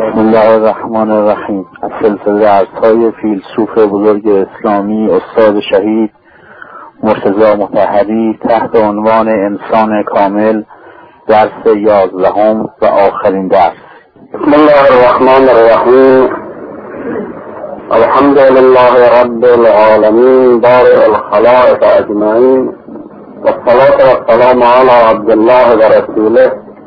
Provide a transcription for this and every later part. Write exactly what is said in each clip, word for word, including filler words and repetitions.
بسم الله الرحمن الرحیم. از سلسله درس‌های فیلسوف بزرگ اسلامی استاد شهید مرتضی مطهری تحت عنوان انسان کامل، درس یازدهم و آخرین درس. بسم الله الرحمن الرحیم. الحمد لله رب العالمین بارئ الخلائق اجمعین والصلاة والسلام على عبد الله ورسوله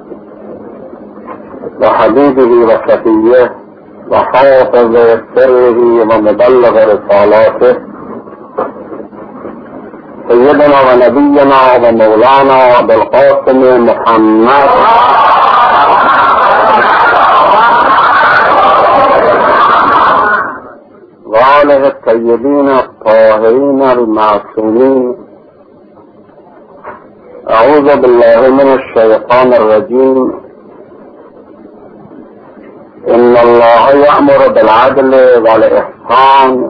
وحبيبه وشفيه وحافظ سره ومبلغ رسالاته سيدنا ونبينا ومولانا بالقاسم محمد وآله الطيبين الطاهرين المعصومين. أعوذ بالله من الشيطان الرجيم. إن الله يأمر بالعدل والإحسان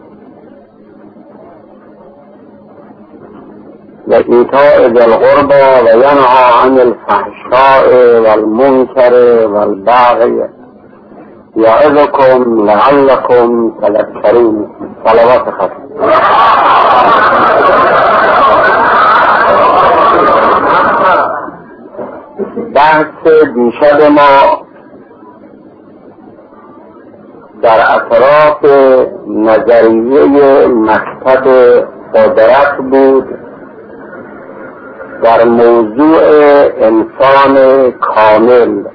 وإيتاء ذي القربى وينهى عن الفحشاء والمنكر والبغي يعظكم لعلكم تذكرون. صلوات خير. بحث دیشب ما در اطراف نظریه مکتب قدرت بود در موضوع انسان کامل.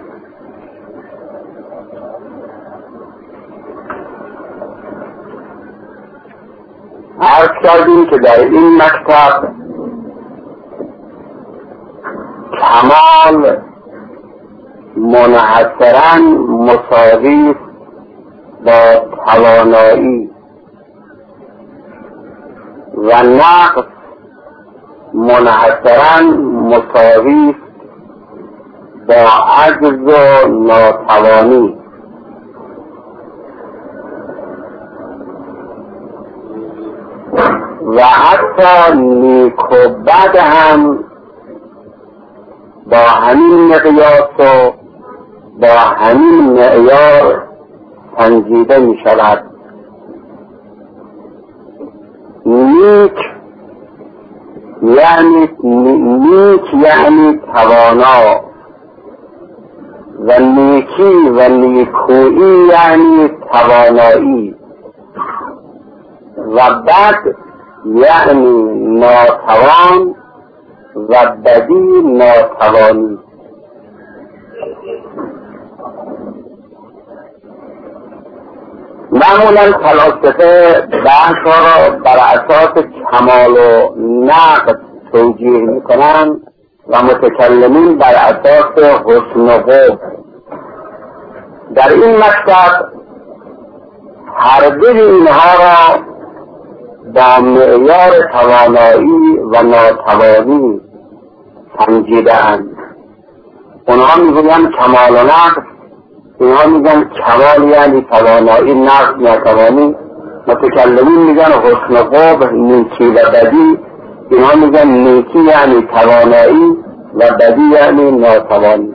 عرض کردیم که در این مکتب کمال منحصراً مساوی با توانایی و نقص منحصراً مساوی با عجز و ناتوانی. و حتی نیک و بد هم با همین مقیاس و با همین معیار سنجیده می شود. نیک یعنی نیک یعنی توانا و نیکی و نیکویی یعنی توانایی و بد یعنی ناتوان و بدی ناتوانی. معمولا فلاسفه بحث را بر اساس کمال و نقص توجیه میکنند و متکلمین بر اساس حسن و قبح. در این مکتب هر دو اینها را با معیار توانایی و ناتوانی سنجیده‌اند. اونها میگویند کمال و نقص، اینها میگن کمال یعنی توانایی، نقص ناتوانی. متکلمین میگن حسن و قبح، نیکی و بدی. اینها میگن نیکی یعنی توانایی و بدی یعنی ناتوانی.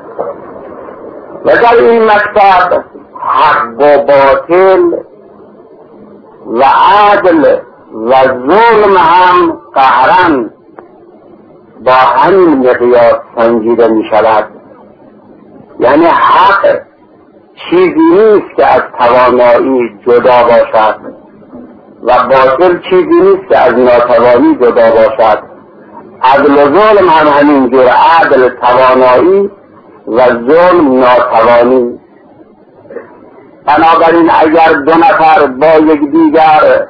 و در این مکتب حق و باطل و عدل و ظلم هم قهرن با همین مقیاس سنجیده می شود. یعنی حق چیزی نیست که از توانایی جدا باشد و باطل چیزی نیست که از ناتوانی جدا باشد. عدل و ظلم هم همینجور، عدل توانایی و ظلم ناتوانی. بنابراین اگر دو نفر با یک دیگر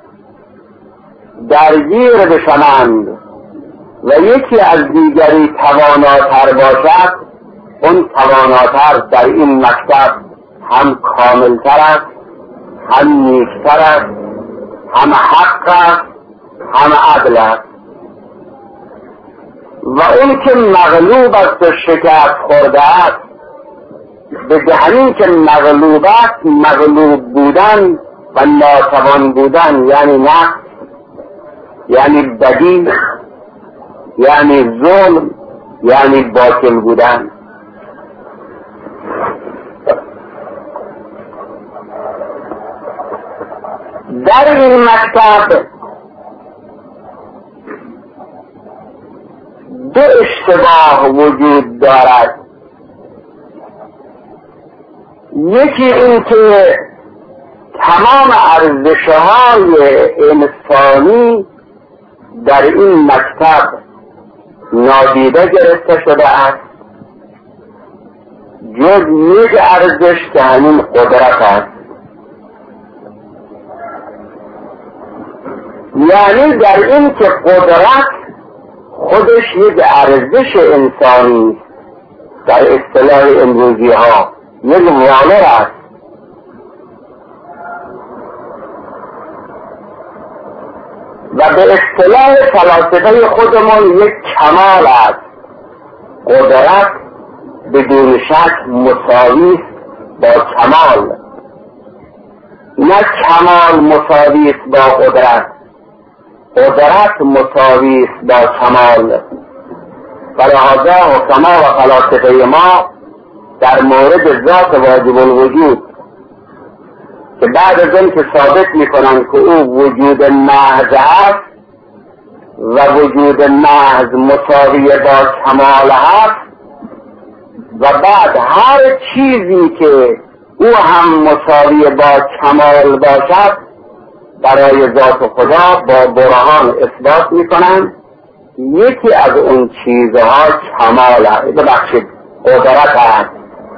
درگیر بشوند و یکی از دیگری تواناتر باشد، اون تواناتر در این مکتب هم کاملتر است، هم نیکتر است، هم حق است، هم عدل است. و اون که مغلوب است و شکست خورده است، به همین که مغلوب است، مغلوب بودن و ناتوان بودن یعنی نقص، یعنی بدی، یعنی ظلم، یعنی باطل بودن. در این مکتب دو اشتباه وجود دارد. یکی این که تمام ارزش‌های انسانی در این مکتب نادیده گرفته شده است، جز یک ارزش که همین قدرت است. یعنی در این که قدرت خودش یک ارزش انسانی در اصطلاح امروزی ها یک والر است. و به اصطلاح فلاسفه خودمون یک کمال است. قدرت بدون شک مساوی است با کمال، نه کمال مساوی است با قدرت، قدرت مساوی است با کمال. ولهذا حکما و فلاسفه ما در مورد ذات واجب الوجود که بعد از این که ثابت میکنند که او وجود محض است و وجود محض مساوی با کمال است و بعد هر چیزی که او هم مساوی با کمال باشد برای ذات خدا با برهان اثبات میکنند. یکی از اون چیزها کمال است، ببخشید قدرت است.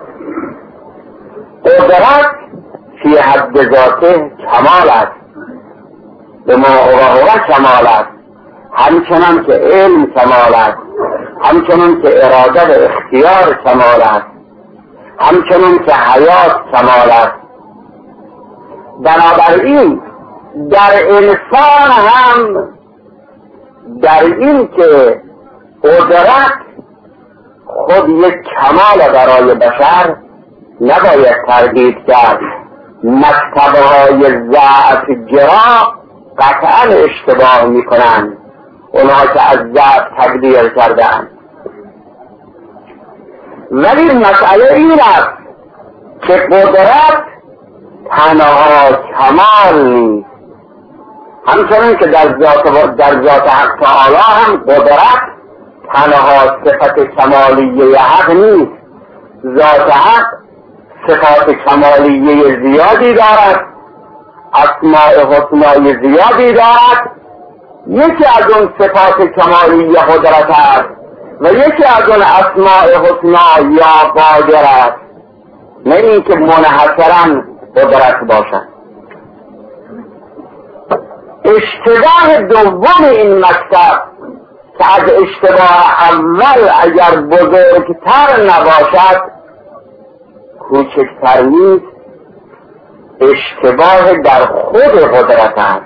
قدرت فی حد ذاته کمال است، به ما هو کمال است، همچنان که علم کمال است، همچنان که اراده و اختیار کمال است، همچنان که حیات کمال است. بنابراین در انسان هم در این که قدرت خود یک کمال برای بشر نباید تردید کرد. مکتبهای ضعف گرا قطعا اشتباه میکنند، اونها که از ضعف تقدیر کردند. ولی مسئله این است که قدرت تنها کمال نیست، همچنین که در ذات در ذات حق تعالی هم قدرت تنها صفت کمالیه حق نیست. ذات حق صفات کمالیه زیادی دارد، اسماء حسنای زیادی دارد. یکی از اون صفات کمالیه قدرت است و یکی از اون اسماء حسنا یا قادر است، نه این که منحصرا قدرت باشد. اشتباه دوم این مکتب که از اشتباه اول اگر بزرگتر نباشد کوچکتر نیست، اشتباه در خود قدرت است.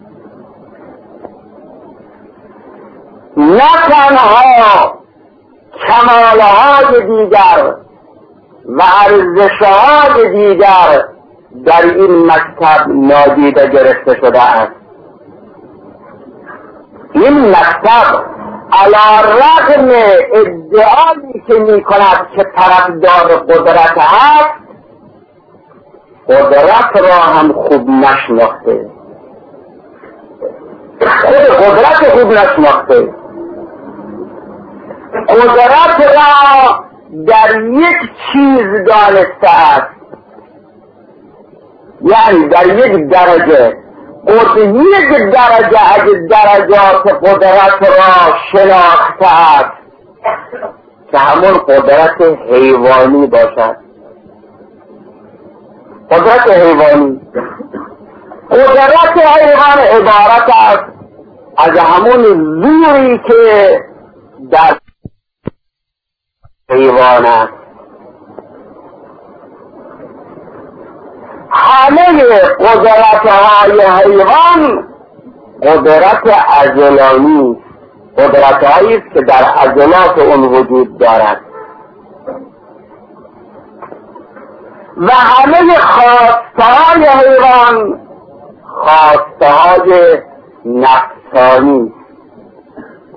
نه تنها کمالهای دیگر و ارزشهای دیگر در این مکتب نادیده گرفته شده است. این مکتب علی رغم ادعایی که می کند که طرفدار قدرت است، قدرت را هم خوب نشناخته، خود قدرت خوب نشناخته. قدرت را در یک چیز دانسته است، یعنی در یک درجه. قد یک درجه از درجات قدرت را شناخته است که همون قدرت حیوانی باشد. قدرت حیوانی قدرت حیوان عبارت است از همون زوری که در حیوان است. همه قدرت‌های حیوان قدرت عضلانی، قدرت‌هایی است که در عضلات اون وجود دارد و همه خواسته‌های حیوان خواسته‌های نفسانی.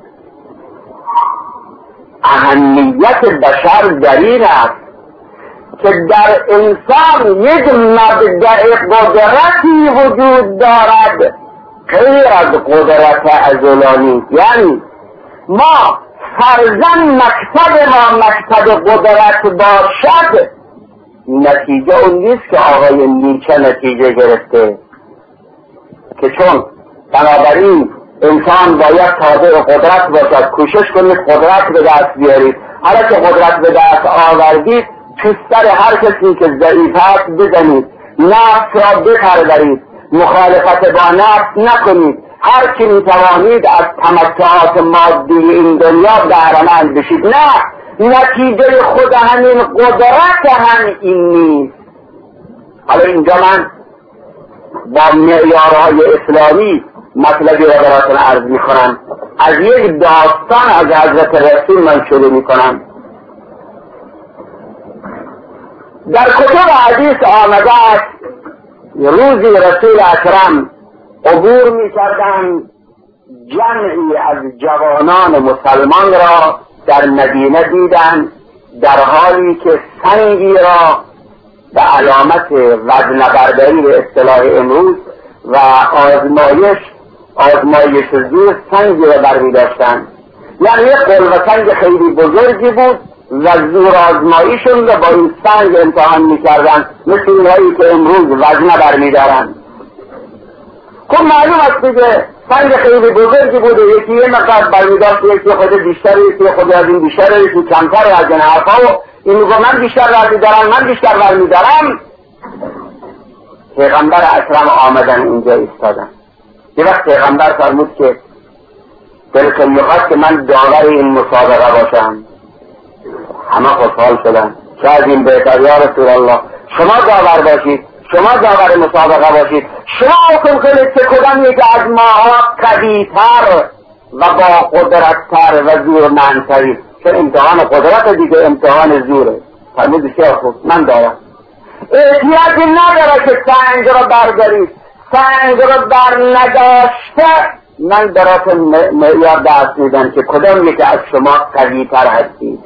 اهمیت بشر در این است که در انسان یک مبدأ قدرتی وجود دارد غیر از قدرت عضلانی. یعنی ما فرضاً مکتب ما مکتب قدرت باشد، نتیجه اون نیست که آقای نیچه نتیجه گرفته که چون بنابراین انسان باید تابع قدرت باشد، کوشش کنید قدرت به دست بیارید. حالا که قدرت به دست آوردید تو سر هر کسی که ضعیف هست بزنید، نفس را بپرورید، مخالفت با نفس نکنید، هر چی میتوانید از تمتعات مادی این دنیا بهره‌مند بشید. نه، نتیجه خود همین قدرت هم این نیست. حالا اینجا من با معیارهای اسلامی مطلبی را براتون عرض میکنم. از یک داستان از حضرت رسول من شروع میکنم. در کتب حدیث آمده است روزی رسول اکرم عبور میکردند، جمعی از جوانان مسلمان را در مدینه دیدند در حالی که سنگی را به علامت وزن برداری به اصطلاح امروز و آزمایش آزمایش زور سنگی را بر می داشتند. یعنی یک قلب سنگ خیلی بزرگی بود و زور آزماییشون را با این سنگ امتحان می کردن، مثل اینهایی که امروز وزنه بر می دارن. خب معلوم است که سنگ خیلی بزرگی بود، یکی یه مقدار بر می داشت، یکی خود بیشتر، یکی خود از این بیشتر، یکی کمتر از این حرفا و این میگو من بیشتر بر می دارم، من بیشتر بر می دارم. پیغمبر اکرم آمدن اینجا ایستادن. یه وقت پیغمبر فرمود که دلتون میخواد که من داور این مسابقه باشم. همه خوشحال شدن. چه از این بهتر یا رسول الله، شما داور باشید، شما داور مسابقه باشید، شما حکم کنید که کدام یک از ماها قوی‌تر و با قدرت‌تر و زورمندتری. چون امتحان قدرت دیگه امتحان زوره. فرمود بسیار خوب، من دارم. احتیاجی نداره که سنگ را بردارید، سنگ را بر نداشته من براتون معیار دست میدم که کدام یکی از شما قوی‌تر هستید.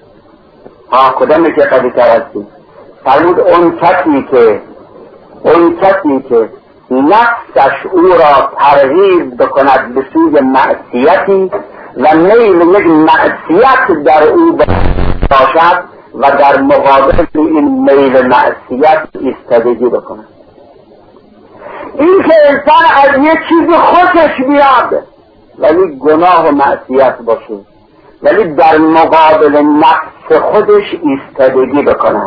ها کدام یکی قوی‌تر هستید؟ فرمود اون کسی که اون کسی که نفسش او را ترغیب بکند به سوی معصیتی و میل یک معصیت در او باشد و در مقابل این میل معصیت ایستادگی بکند. این که انسان از یک چیز خوشش بیاد ولی گناه و معصیت باشه، ولی در مقابل نفس خودش ایستادگی بکند.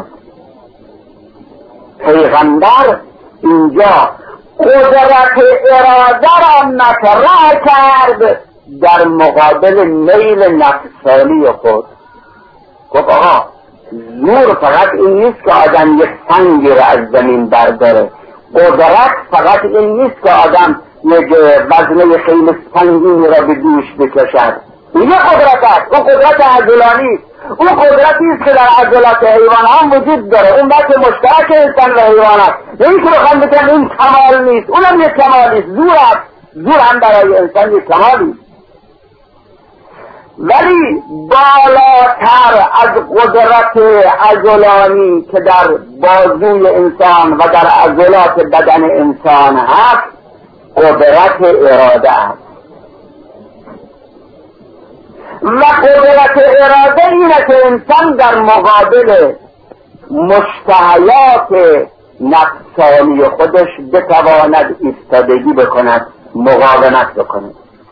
پیغمبر اینجا قدرت اراده را مطرح کرد در مقابل میل نفسانی خود. گفت آقا زور فقط این نیست که آدم یک سنگی را از زمین برداره، قدرت فقط این نیست که آدم یک وزنه خیلی سنگینی را به دوش بکشد. این قدرت است، اون قدرت عضلانی، اون قدرتی است که در عضلات حیوان هم وجود داره، اون بحث مشترک انسان و حیوان است. این که بخوام بکنم این کمال نیست، اونم یک کمالی است. زور است، زور هم برای انسان یک کمالی است، ولی بالاتر از قدرت عضلانی که در بازوی انسان و در عضلات بدن انسان هست قدرت اراده است. و قدرت اراده اینه که انسان در مقابل مشتهیات نفسانی خودش بتواند ایستادگی بکند، مقاومت بکند.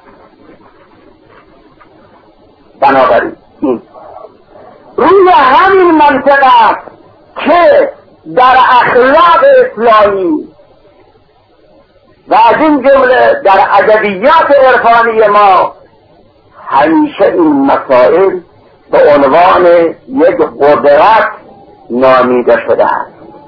بنابراین این روی همین منطقه است که در اخلاق اسلامی و از این جمله در ادبیات عرفانی ما همیشه این مسائل به عنوان یک قدرت نامیده شده است.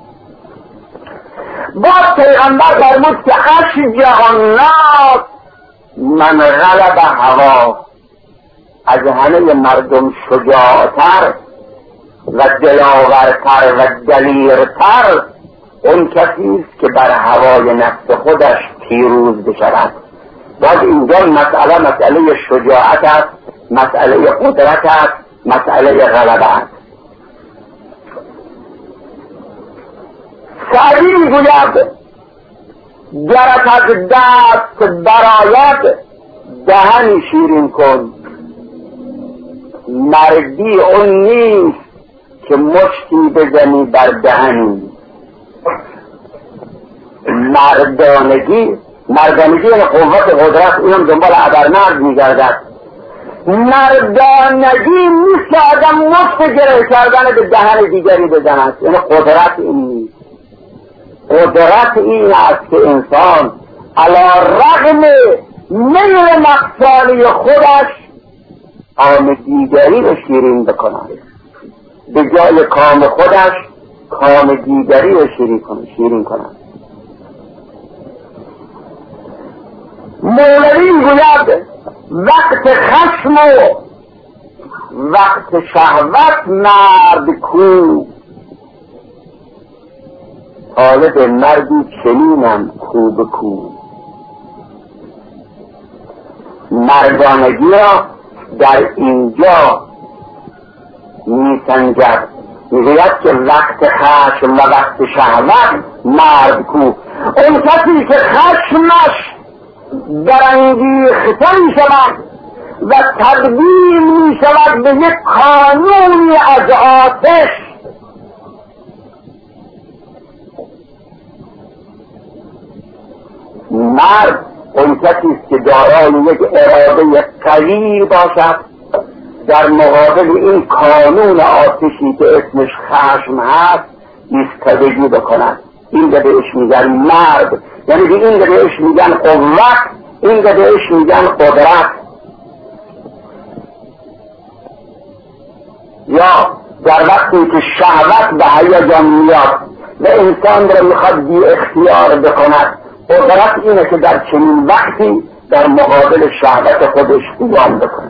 باز پیغمبر فرمود که اشجع الناس من غلب هوا، از همه مردم شجاعتر و دلاورتر و دلیرتر اون کسی است که بر هوای نفس خودش پیروز بشود. باز اینجا مسئله مسئله شجاعت است، مسئله قدرت است، مسئله غلبه است. میگوید گرت از دست براید دهنی شیرین کن. مردی اون نیست که مشتی بزنی بر دهنی. مردانگی مردانگی یعنی قوت قدرت، اینم دنبال ابرمرد میگردد. مردانگی نیست که آدم مشت گره کردن به دهن دیگری بزند، یعنی قدرت این نیست. قدرت این است که انسان علی رغم میل مقصانی خودش کام دیگری رو شیرین بکند، به جای کام خودش کام دیگری رو شیرین کند. مولوی گوید وقت خشم و وقت شهوت مرد کو، طالب مردی چنینم کو به کو. مردانگی را در اینجا می سنجد، میگوید که وقت خشم و وقت شهوت مرد کو. اون کسی که خشمش برانگیخته می شود و تبدیل می شود به یک کانونی از آتش، مرد اون کسی است که دارای یک اراده قوی باشد در مقابل این کانون آتشی که اسمش خشم هست ایستادگی بکند. این که بهش میگن مرد، یعنی این که بهش میگن قوت، این که بهش میگن قدرت. یا در وقتی که شهوت به هیجان میاد و انسان را میخواد بی اختیار بکند، قدرت اینه که در چنین وقتی در مقابل شهوت خودش قیام بکنه.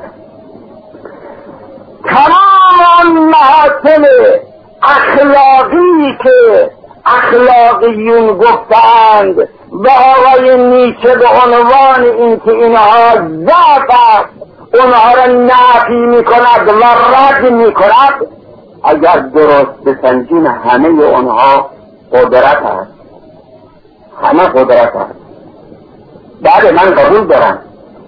تمام محاسن اخلاقی که اخلاقیون گفتند و آقای نیچه به عنوان این که اینها ضعف است اونها را نفی میکند و رد میکند، اگر درست بسنجیم همه اونها قدرت است، همه قدرت است. بعد من قبول دارم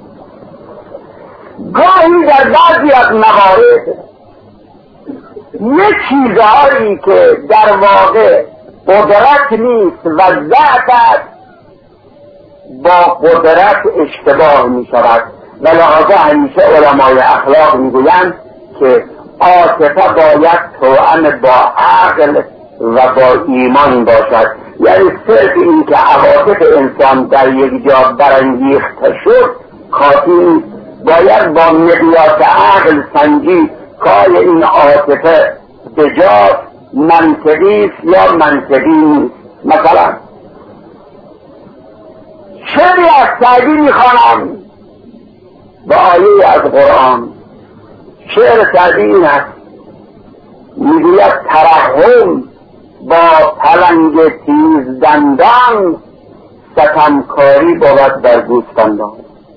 گاهی در بعضی از موارد یک چیزهایی که در واقع قدرت نیست و ذات است با قدرت اشتباه می شود و لحاظا همیشه علمای اخلاق می گویند که عاطفه باید توأم با عقل و با ایمان باشد. یعنی صرف این که عواطف انسان در یک جا برانگیخته شد کافی نیست، باید با مقیاس عقل سنجید که این عاطفه بجاست، منطقی است یا منطقی نیست. مثلا شعری از سعدی میخوانم با آیه از قرآن. شعر سعدی این است، میگوید ترحم با پلنگ تیز دندان ستمکاری بود در گوسفندان.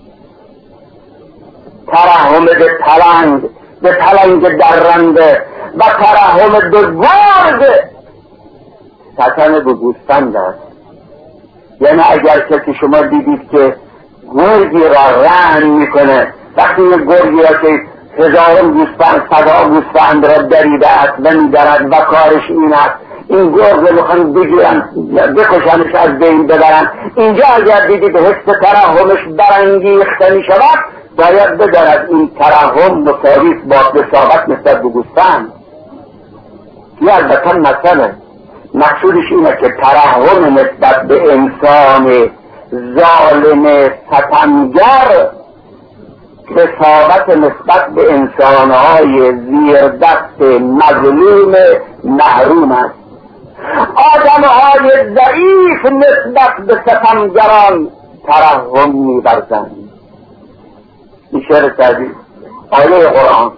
ترحم به پلنگ، به پلنگ درنده و ترحم به گرگ ستم به گوسفند است. یعنی اگر کسی شما دیدید که گرگی را رحم میکنه، وقتی یه گرگی را که هزارم گوسفند صدا گوسفند را دریده است و میدرد و کارش این است این گرگ رو بخوان بگیرن بکشنش از بین ببرن، اینجا اگر دیدید حس ترحمش برانگیخته می شود باید بدارد این ترحم مساوی با بساقت نسبت به گوسفند. این البته مسئله مقصودش اینه که ترحم نسبت به انسان ظالم ستمگر رسالت نسبت به انسانهای زیر دست مظلوم محروم است. آدمهای ضعیف نسبت به ستمگران ترحم می‌ورزند. این شعر سعدی، آیه قرآن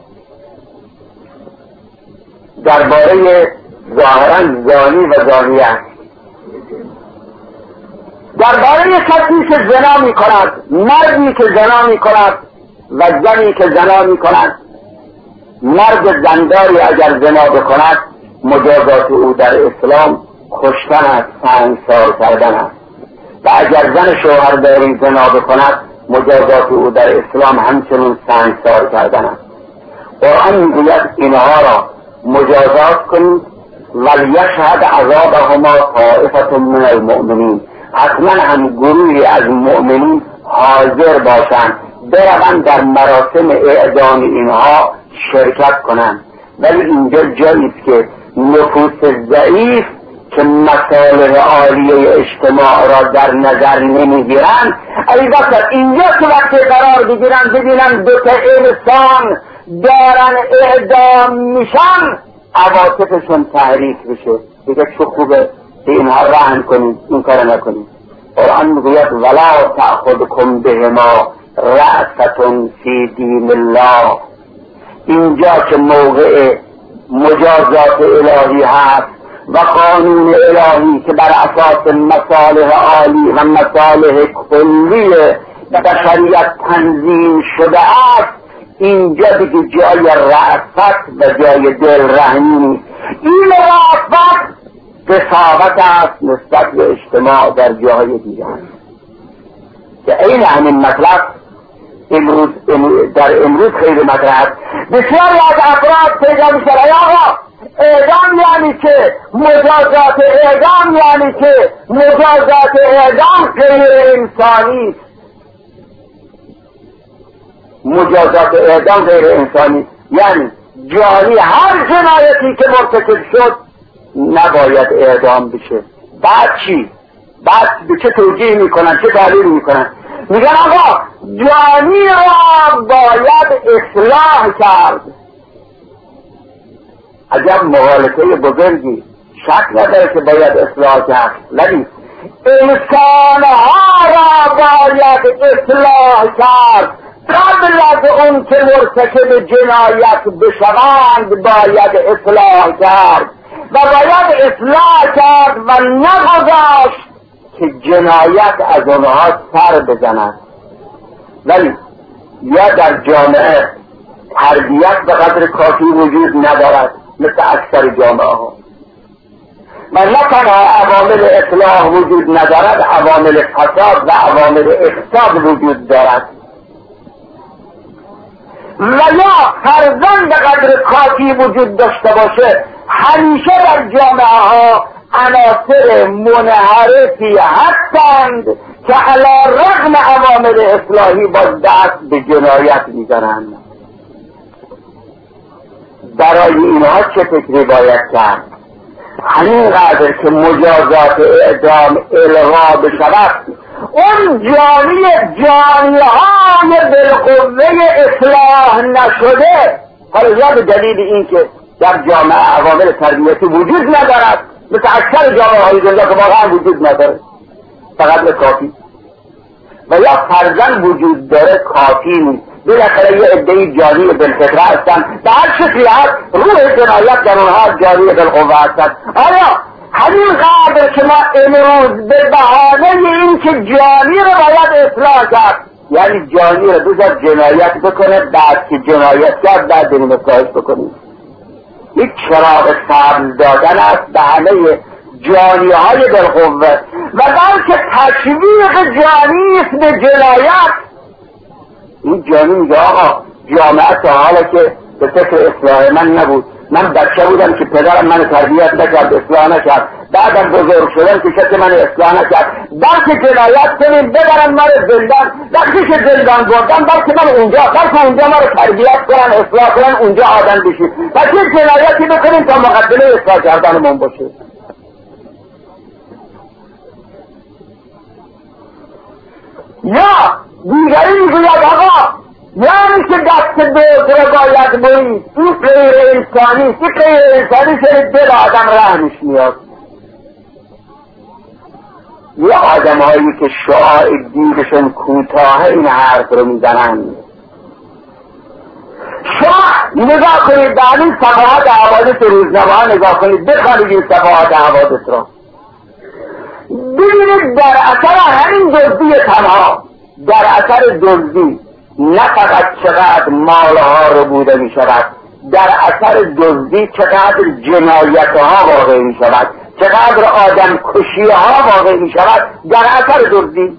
درباره ظاهرا زانی و زانیه، درباره کسی که زنا می کند، مردی که زنا می کند و زنی که زنا می کند. مرد زنداری اگر زنا بکند مجازات او در اسلام کشتن است، سنگسار کردن است. و اگر زن شوهرداری زنا بکند مجازات او در اسلام همچنین سنگسار کردن است. قرآن میگوید اینها را مجازات کنید ولیشهد عذابهما طائفة من المؤمنین، حتما هم گروهی از مؤمنین حاضر باشند بروند در مراسم اعدام اینها شرکت کنند. ولی اینجا جایی است که نفوس ضعیف که مصالح عالیه اجتماع را در نظر نمیگیرند، البته اینجا که وقتی قرار بگیرن ببینن دو تا انسان دارن اعدام میشن عواطفشون تحریک بشه، دیگه چه خوبه که اینها رحم کنید، این کار نکنید. قرآن میگوید ولا تأخذکم بهما رأفة فی دین الله. اینجا که موقع مجازات الهی هست و قانون الهی که بر اساس مصالح عالی و مصالح کلی بشریت تنظیم شده است، اینجا دیگه جای رأفت و جای دل رحمی نیست. این رأفت قساوت است نسبت به اجتماع در جاهای دیگر که این همین مطلب امروز در امروز خیلی مطرح است. بسیاری از افراد پیدا میشن آقا اعدام یعنی که مجازات اعدام یعنی که مجازات اعدام غیر انسانی است. مجازات اعدام غیر انسانی یعنی جانی هر جنایتی که مرتکب شد نباید اعدام بشه. بعد چی؟ بعد به چه توجیه میکنن، چه دلیل میکنن؟ میگن آقا جانی را باید اصلاح کرد. عجب مغالطه بزرگی، شک نداره که باید اصلاح کرد، ولی انسانها را باید اصلاح کرد. قبل از اون که مرتکب جنایت بشوند باید اصلاح کرد و باید اصلاح کرد و نگذاشت که جنایت از اونها سر بزند. ولی یا در جامعه تربیت به قدر کافی وجود ندارد مثل اکثر جامعه ها و نه تنها عوامل اصلاح وجود ندارد، عوامل فساد و عوامل افساد وجود دارد. و یا فرزند به قدر کافی وجود داشته باشه، همیشه در جامعه ها عناصر منحرفی هستند که علی رغم عوامل اصلاحی با دست به جنایت میزنند. برای اینها چه فکری باید کرد؟ همین قدر که مجازات اعدام الغا بشود، اون جانی جانی های بالقوه اصلاح نشده، حالا به دلیل این که در جامعه عوامل تربیتی وجود ندارد مثل اکثر جامعه های دنیا که واقعا وجود نداره فقط کافی، و یا فرزند وجود داره کافی نیست، بالاخره یه عده‌ای جاری بالفطره هستن، به هر شکلی هست روح جنایت در اونها جاری بالقوه هستن. آیا همین قدر که ما امروز به بهانه این که جانی رو باید اصلاح کرد، یعنی جانی رو بذار جنایت بکنه، بعد که جنایت کرد بعد بریم اصلاحش بکنیم، یک چراغ سبز دادن است به همه جانی های بالقوه و بلکه تشویق جانی است به جنایت. این جانی میگه آقا جامعه تا حالا که به فکر اصلاح من نبود، من بچه بودم که پدرم من تربیت نکرد، اصلاح نکرد، بعدم بزرگ شدم که کسی من اصلاح نکرد، بلکه جنایت کنیم ببرن من زندان، وقتی که زندان بردن بلکه من اونجا بلکه اونجا ما رو تربیت کنن اصلاح کنن، اونجا آدم بشیم، بلکه جنایتی بکنیم تا مقدمه اصلاح کردنمون باشه. یا دیگری میگوید آقا یعنی که دست دوست رو باید برید، این غیر انسانی، این غیر انسانی شده دل آدم رحمش میاد. یه آدم هایی که شعاع دیدشون کوتاه این حرف رو میزنند. شما نگاه کنید در این صفحات حوادث روزنامه نگاه کنید، بخوانید این صفحات حوادث را ببینید در اثر همین دزدی تنها، در اثر دزدی نه فقط چقدر مالها رو بوده می شود، در اثر دزدی چقدر جنایتها واقع می شود، چقدر آدم کشی ها واقع می شود در اثر دزدی.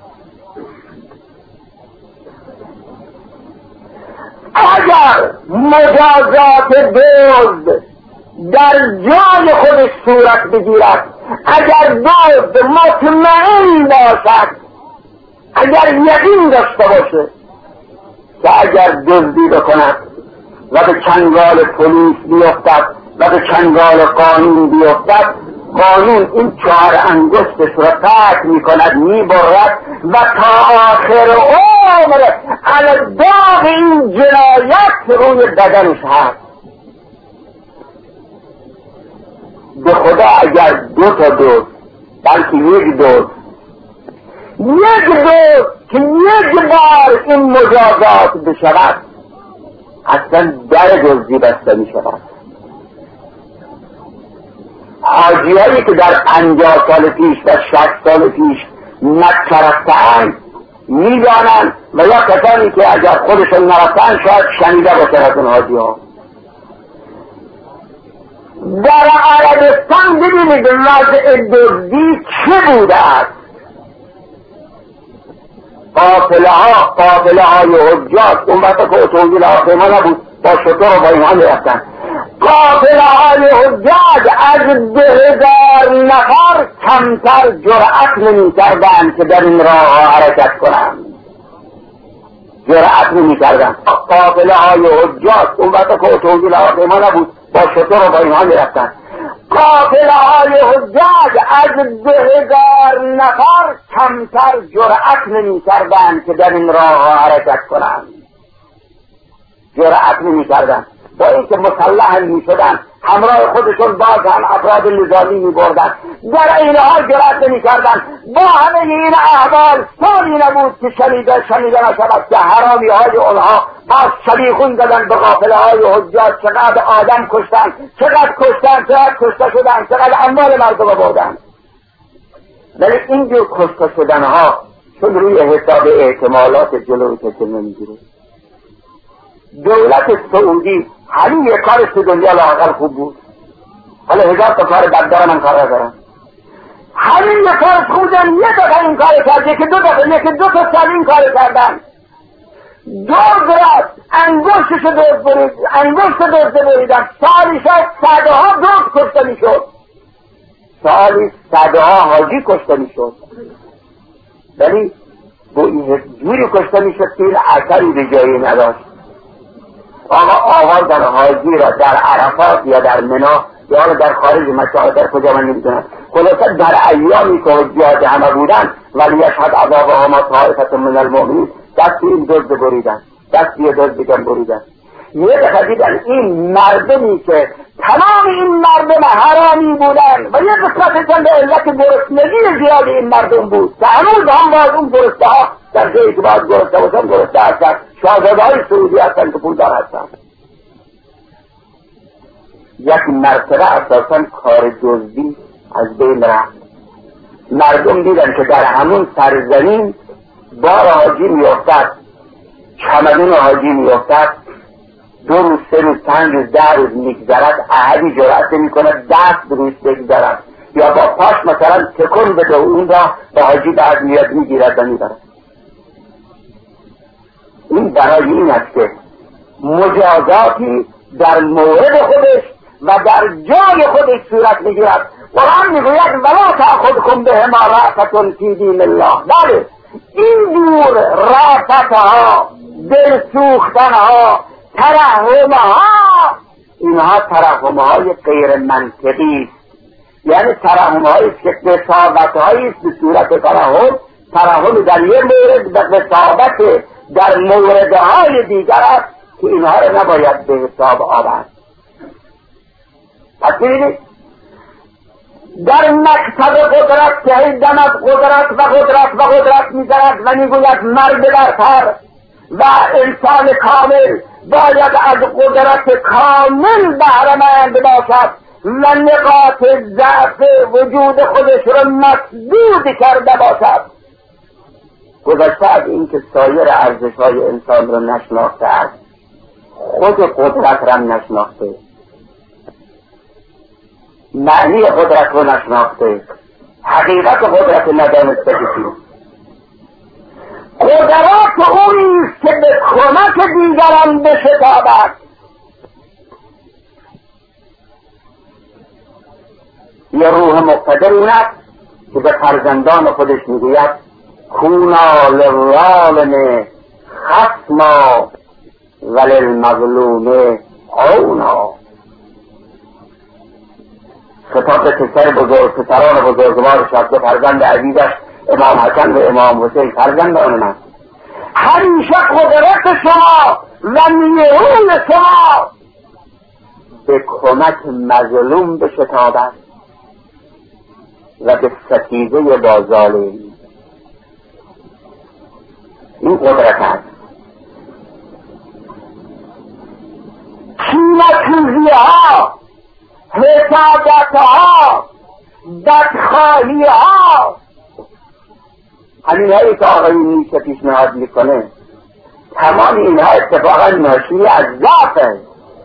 اگر مجازات دزد در جای خودش صورت بگیرد، اگر دزد مطمئن باشد، اگر یقین داشته باشه که اگر دزدی بکند و به چنگال پلیس بیفتد و به چنگال قانون بیفتد، قانون این چهار انگشتش را قطع می کند، می برد و تا آخر عمر علی داغ این جنایت روی بدنش هست. به خدا اگر دو تا دوست بلکه یک دوست یک دوست که یک بار این مجازات بشود، اصلا در دزدی بسته می شود. حاجی هایی که در پنجاه سال پیش و شصت سال پیش مکه رفتند میدانند و یا کسانی که اگر خودشون نرفتند شاید شنیده باشند از اون حاجی ها. در عربستان ببینید وضع دزدی چه بوده است. قافله ها قافله های حجاج اون وقت که اتومبیل هواپیما نبود، با شتر و با اینها میرفتند. قافله های حجاج از ده هزار نفر کمتر جرأت نمی کردند که در این راه ها حرکت کنند. جرأت نمی کردند. قافله های حجاج اون وقت که اتومبیل هواپیما نبود، با شتر و با اینها میرفتند. قافله های حجاج از ده هزار نفر کمتر جرأت نمی کردند که در این راه ها حرکت کنند. جرأت نمی کردند. با اینکه مسلح می شدن، همراه خودشون باز هم افراد نظامی می بردن، در این حال جرأت نمی کردن. با همه این احوال سالی نبود که شنیده شنیده نشود که حرامی های اونها باز شبیخون زدن به قافله های حجاج، چقدر آدم کشتن، چقدر کشتن، چقدر کشته شدن، چقدر اموال مردم بردن. ولی این جور کشته شدن ها چون روی حساب احتمالات جلوی کسی نمیگیره. دولت سعودی همین یک کارش تو دنیا لااقل خوب بود، حالا هزار تا کار بدتر من کار دارم. همین یک کارش خوب بودن، یک دفعه این کار کرد، یکی دو دفعه، یکی دو تا سال این کار کردن. دو درست انگشتش دوست برید، انگشت دوست بریدن، سالی شد صدها دوست کشته می شد، سالی صدها حاجی کشته می شد. ولی با این جوری کشته می شد که این اثری به جایی نداشت. آقا آوردن حاجی را در عرفات یا در منا یا در خارج مکه، در کجا من نمیدونم، خلاصه در ایامی که حجاج همه بودن ولی یشهد عذابهما طائفة من المؤمنین، دستی این دزد بریدن، دستی دزد دیگم بریدن. یه دفعه دیدن این مردمی که تمام این مردم حرامی بودن و یه قسمتشان به علت گرسنگی زیاد این مردم بود که هنوز هم باز اون گرسنه ها در جایی که باید گرسنه باشن گرسنه هستن، شاهزاده های سعودی هستن که پولدار هستن. یک مرتبه اساسا کار دزدی از بین رفت. مردم دیدن که در همون سرزمین بار حاجی میافتد، چمدون حاجی میافتد، دو روز سه روز پنج روز ده روز میگذرد، احدی جرأت نمیکند دست روش بگذرد یا با پاش مثلا تکون بده اون را به حاجی بعد میاد میگیرد و میبرد. این برای این است که مجازاتی در مورد خودش و در جای خودش صورت میگیرد. قرآن میگوید ولا تأخذکم بهما رأفة فی دین الله. بله این دور رأفتها، دل سوختنها، ترحمها، اینها ترحمهای غیر منطقی است، یعنی ترحمهایی که قصاوتهایی است به صورت ترحم. ترحم در یک مورد به قصاوت در موردهای دیگر است که اینها را نباید به حساب آورد. پس ببینید در مکتب قدرت که هی دم از قدرت و قدرت و قدرت میزند و میگوید مرد برتر و انسان کامل باید از قدرت کامل بهره‌مند باشد و نقاط ضعف وجود خودش را مسدود کرده باشد. گذشته از این که سایر ارزش‌های انسان را نشناخته است، خود قدرت را نشناخته. معنی قدرت رو نشناخته، حقیقت قدرت ندانسته کسی. قدرت اونیست که به کمک دیگران بشتابد. یه روح مقتدر اون است که به فرزندان خودش میگوید کونا للظالم خصما وللمظلوم عونا. خطاب به پسر بزرگ پسران بزرگوارش از دو فرزند عزیزش امام حسن و امام حسین فرزندان من، همیشه قدرت شما و نیروی شما به کمک مظلوم بشتابد و به ستیزه با ظالم. این قدرت است. کینه‌توزی ها، حسادت ها، بدخواهی ها، همین هایی که آقای نیچه پیشنهاد میکنه، تمام اینها اتفاقا ناشی از ضعفه.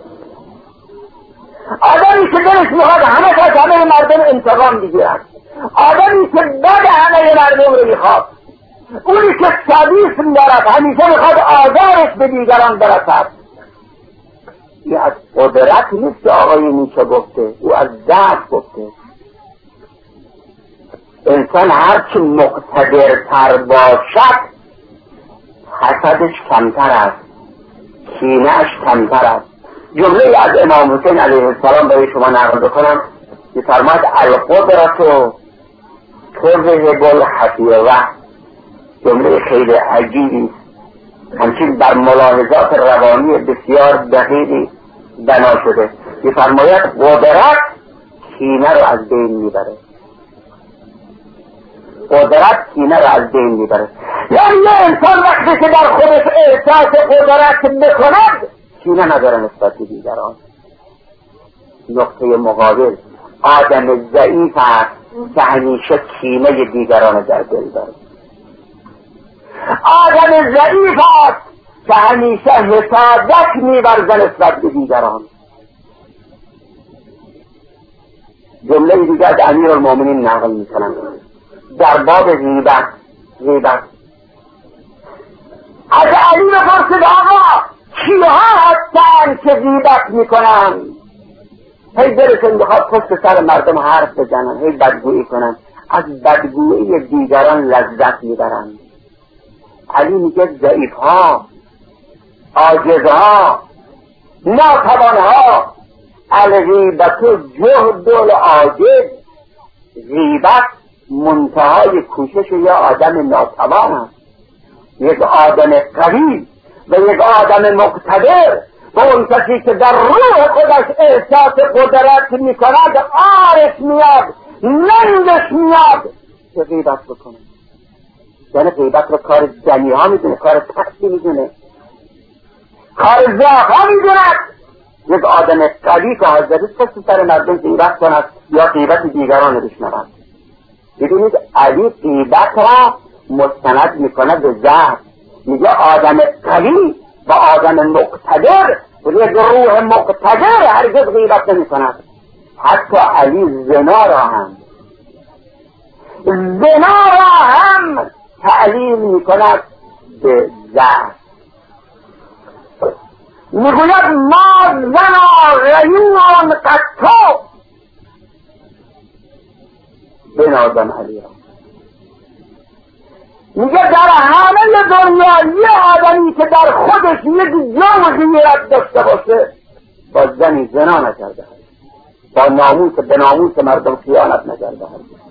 آدمی که دلش میخواد همه از همه مردم انتقام بگیرد، آدمی که بد همه مردم رو میخواد، اونی که سادیسم دارد، همیشه میخواد آزارش به دیگران برسد. این از قدرت نیست که آقای نیچه گفته، او از ضعف گفته. انسان هرچی مقتدرتر باشد حسدش کمتر است، کینه‌اش کمتر است. جمله از امام حسین علیه السلام برای شما نقل بکنم که فرمود القدرت تذهب الحفیظه. جمله خیلی عجیبی، همچنین بر ملاحظات روانی بسیار دقیقی بنا شده که فرماید قدرت کینه رو از بین میبره. قدرت کینه رو از بین میبره. یعنی یه انسان وقتی که در خودش احساس قدرت بکند کینه نداره نسبت به دیگران. نقطه مقابل آدم ضعیف است که همیشه کینه دیگران در دل داره. آدم ضعیف است که همیشه حسادت می‌ورزد نسبت به دیگران. جمله دیگر از امیرالمومنین نقل می‌کنم در باب غیبت. غیبت از علی بپرسید آقا کیها هستند که غیبت میکنن؟ هی دلشون میخواد پشت سر مردم حرف بزنن، هی بدگویی کنن، از بدگویی دیگران لذت میبرن. علی میگه ضعیفها، عاجزها، ناتوانها. الغیبت جهد العاجز. غیبت منتهای کوشش یا آدم ناتوان است. یک آدم قوی و یک آدم مقتدر و اون کسی که در روح خودش احساس قدرت میکند آرش میاد، نندش میاد که غیبت بکنه. یعنی غیبت رو کار جنی ها میدونه، کار پختی میدونه، کار زاها میدونه. یک آدم قوی که حاضر است پشت سر مردم غیبت کند یا غیبت دیگران رو بشنود. ببینید علی غیبت را مستند میکنه به ضعف. میگه آدم قوی و آدم مقتدر و یک روح مقتدر هرگز غیبت نمی کند. حتی علی زنا را هم زنا را هم تعلیم می کند به ضعف. میگوید ما زنا غیون قطو. بنازم علی را میگه در همه دنیا یه آدمی که در خودش یک جرم غیرت داشته باشه با زنی زنا نکرده، با ناموس به ناموس مردم خیانت نکرده.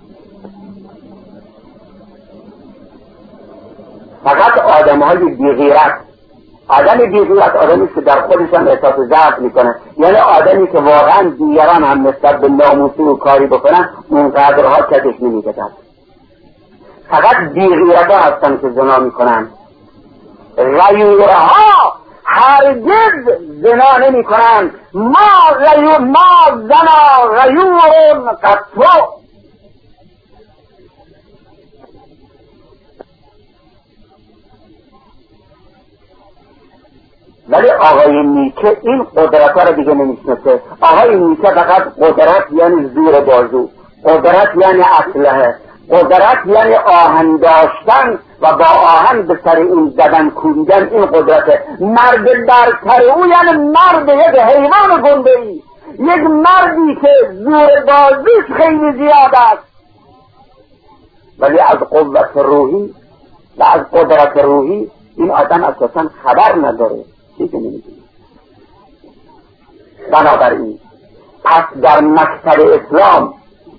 فقط آدم های بیغیرت، آدم بیغیرت آدمی که در خودش هم احساس ضعف میکنه، یعنی آدمی که واقعا دیگران هم نسبت به ناموسی و کاری بکنن اونقدرها کتش نمیکشد. فقط بیغیرت ها هستن که زنا میکنن. غیورها هرگز زنا نمی کنن. ما غیور ما زنا غیور قطو. ولی آقای نیچه این قدرت ها رو دیگه نمیشناسه. آقای نیچه فقط قدرت یعنی زور بازو، قدرت یعنی اسلحه، قدرت یعنی آهن داشتن و با آهن به سر این زدن کوبیدن. این قدرته. مرد برتر او یعنی مرد یک حیوان گنده‌ای، یک مردی که زور بازیش خیلی زیاد است ولی از قوت روحی و از قدرت روحی این آدم اساسا خبر نداره، چیزی نمیدونه. بنابراین پس در مکتب اسلام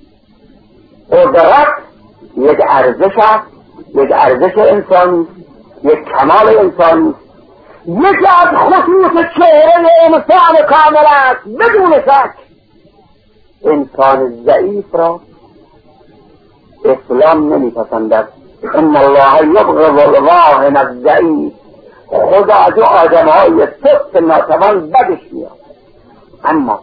قدرت یک ارزش است، یک ارزش انسانی، یک کمال انسانی، یکی از خصوص چهره انسان کامل است بدون شک. انسان ضعیف را اسلام نمیپسندد. ان الله یبغض الواهن الضعیف. خدا از او آدمهای سست ناتوان بدش میاد. اما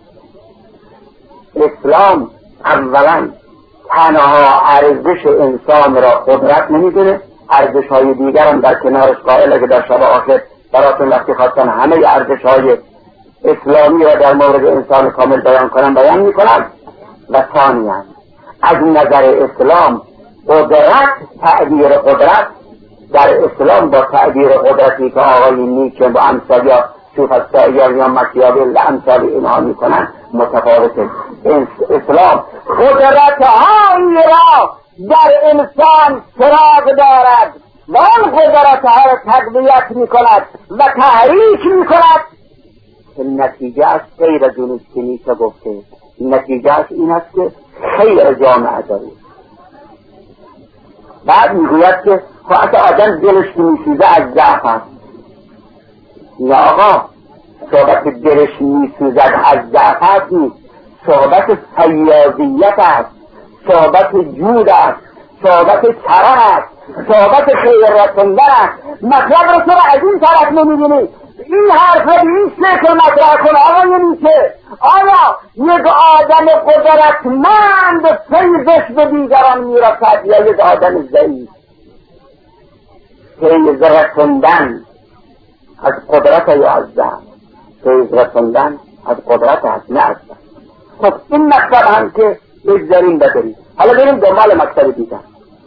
اسلام اولا تنها ارزش انسان را قدرت نمیدونه، ارزش های دیگر هم در کنارش قائله که در شب آخر براتون وقتی خواستن همه ارزش های اسلامی را در مورد انسان کامل بیان کنن بیان میکنن. و ثانیاً از نظر اسلام قدرت، تعبیر قدرت در اسلام با تعبیر قدرتی که آقای نیچه و امثال یا سوفسطائیان یا مکیاویل امثال اینها میکنن متفاوته. اسلام قدرت هایی را در انسان سراغ دارد و آن قدرت ها را تقویت میکند و تحریک میکند که نتیجه از غیر از اون که نیچه گفته. نتیجه این است که خیر جامعه دارید. بعد میگوید که خواهد آدم دلش میسوزه از ضعف است. یا آقا صحبت دلش میسوزد از ضعف است نیست، صحبت فیاضیت است، صحبت جود است، صحبت کرم است، صحبت خیر رسوندن است. مطلب رو تو از این طرف نمیبینی. این حرف رو این شکل مطرح کن آقای نیچه. آیا یک آدم قدرتمند فیضش به دیگران میرسد یا یک آدم ضعیف؟ فیض رسوندن از قدرت یا از ضعف؟ فیض رسوندن از قدرت است نه از ضعف. خب این مکتب هم که بگذاریم بداریم. حالا بریم دنبال مکتب دیگر.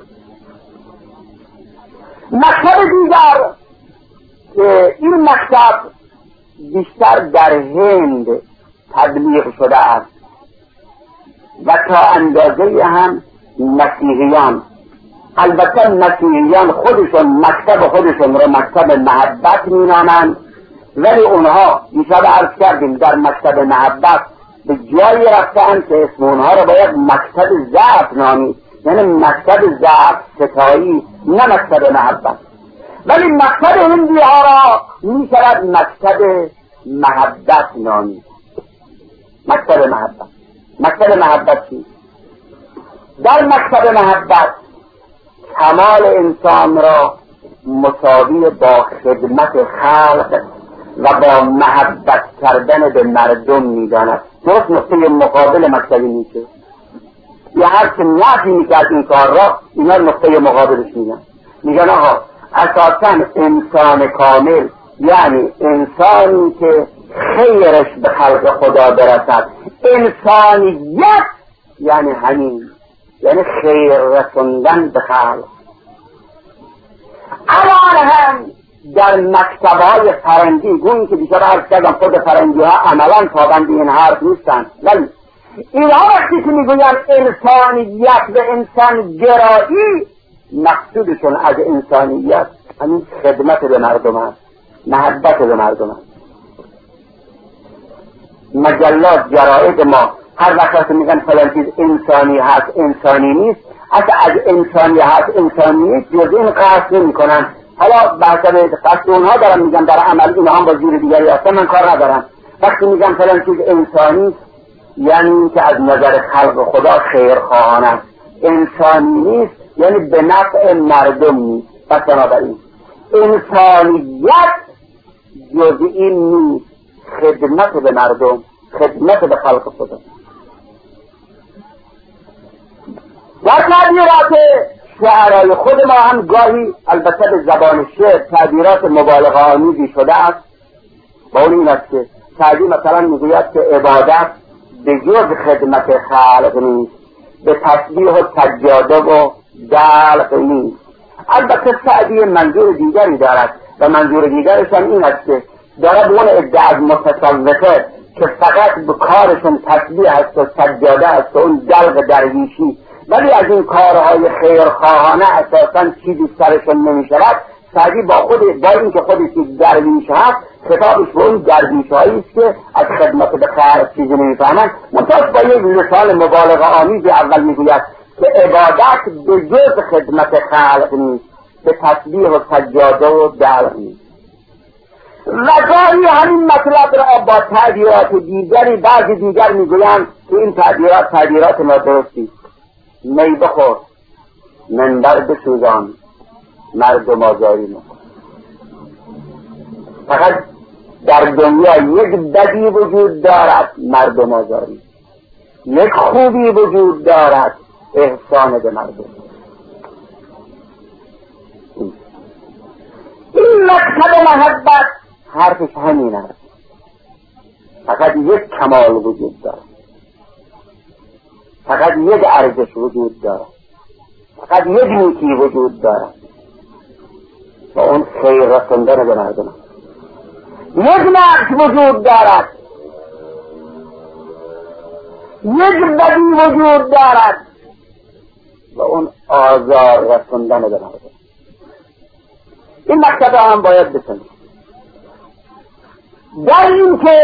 مکتب دیگر که این مکتب بیشتر در هند تبلیغ شده است و تا اندازه هم مسیحیان، البته مسیحیان خودشون مکتب خودشون رو مکتب محبت مینامند، ولی اونها بیشتر عرض کردیم در مکتب محبت به جایی رفتن که اسم اونها رو باید مکتب ضعف نامید، یعنی مکتب ضعف ستایی نه مکتب محبت. ولی مکتب هندی ها را می شود مکتب محبت نامید. مکتب محبت مکتب محبت چی؟ در مکتب محبت کمال انسان را مساوی با خدمت خلق و با محبت کردن به مردم می داند. درست نقطه مقابل مکتب نیچه. یه هر که نفی می کرد این کار را اینا نقطه مقابلش میگن. میگن آقا اساساً انسان کامل یعنی انسانی که خیرش به خلق خدا برسد. انسانیت یعنی همین، یعنی خیر رسوندن به خلق. الان هم در مکتب‌های فرنگی گویی که بیشتر عرض کردم خود فرنگی ها عملاً پابند این حرف نیستن، ولی اینها وقتی که میگوین انسانیت و انسان گرایی مقصودشون از انسانیت همین خدمت به مردم است، محبت به مردم است. مجلات جراید ما هر وقت میگن فلان چیز انسانی هست انسانی نیست، اصلا از انسانی هست انسانی نیست جز این قصد نمی کنن. حالا بحث قصد اونها دارم میگن در عمل اینها هم با زیر دیگری هستن، من کار ندارم. وقتی میگن فلان چیز انسانی یعنی که از نظر خلق خدا خیرخواهانه است، انسانی نیست یعنی به نفع مردم نیست. پس بنابراین انسانیت جز این نیست، خدمت به مردم، خدمت به خلق خدا. در تعبیرات شعرهای خود ما هم گاهی البته به زبان شعر تعبیرات مبالغه آمیزی شده است با اون این است که سعدی مثلا میگوید که عبادت به جز خدمت خلق نیست، به تسبیح و سجاده و دلق نیست. البته سعدی منظور دیگری دارد و منظور دیگرش هم این است که دارد اون عده از متصوفه که فقط به کارشون تسبیح است و سجاده است و اون دلق درویشی، ولی از این کارهای خیرخواهانه اساساً چیزی سرشون نمی شود. سعدی با خود با این که خودش درویش هست، خطابش به اون درویش هایی است که از خدمت به خلق چیزی نمیفهمند، منتها با یک لسان مبالغه آمیز اول میگوید که عبادت به جز خدمت خلق نیست، به تسبیح و سجاده و دلق نیست. و گاهی همین مطلب را با تعبیرات دیگری بعضی دیگر میگویند که این تعبیرات تعبیرات نادرستی. می بخور، منبر بسوزان، مردم آزاری نکن. فقط در دنیا یک بدی وجود دارد، مردم آزاری. یک خوبی وجود دارد، احسان به مردم. این مقصد محبت حرفش همین است. فقط یک کمال وجود دارد، فقط یک ارزش وجود دارد، فقط یک نیکی وجود دارد و اون خیر رساندن به مردم. یک نقص وجود دارد، یک بدی وجود دارد و اون آزار رساندن به مردم. این مقصد هم باید بسنید. در این که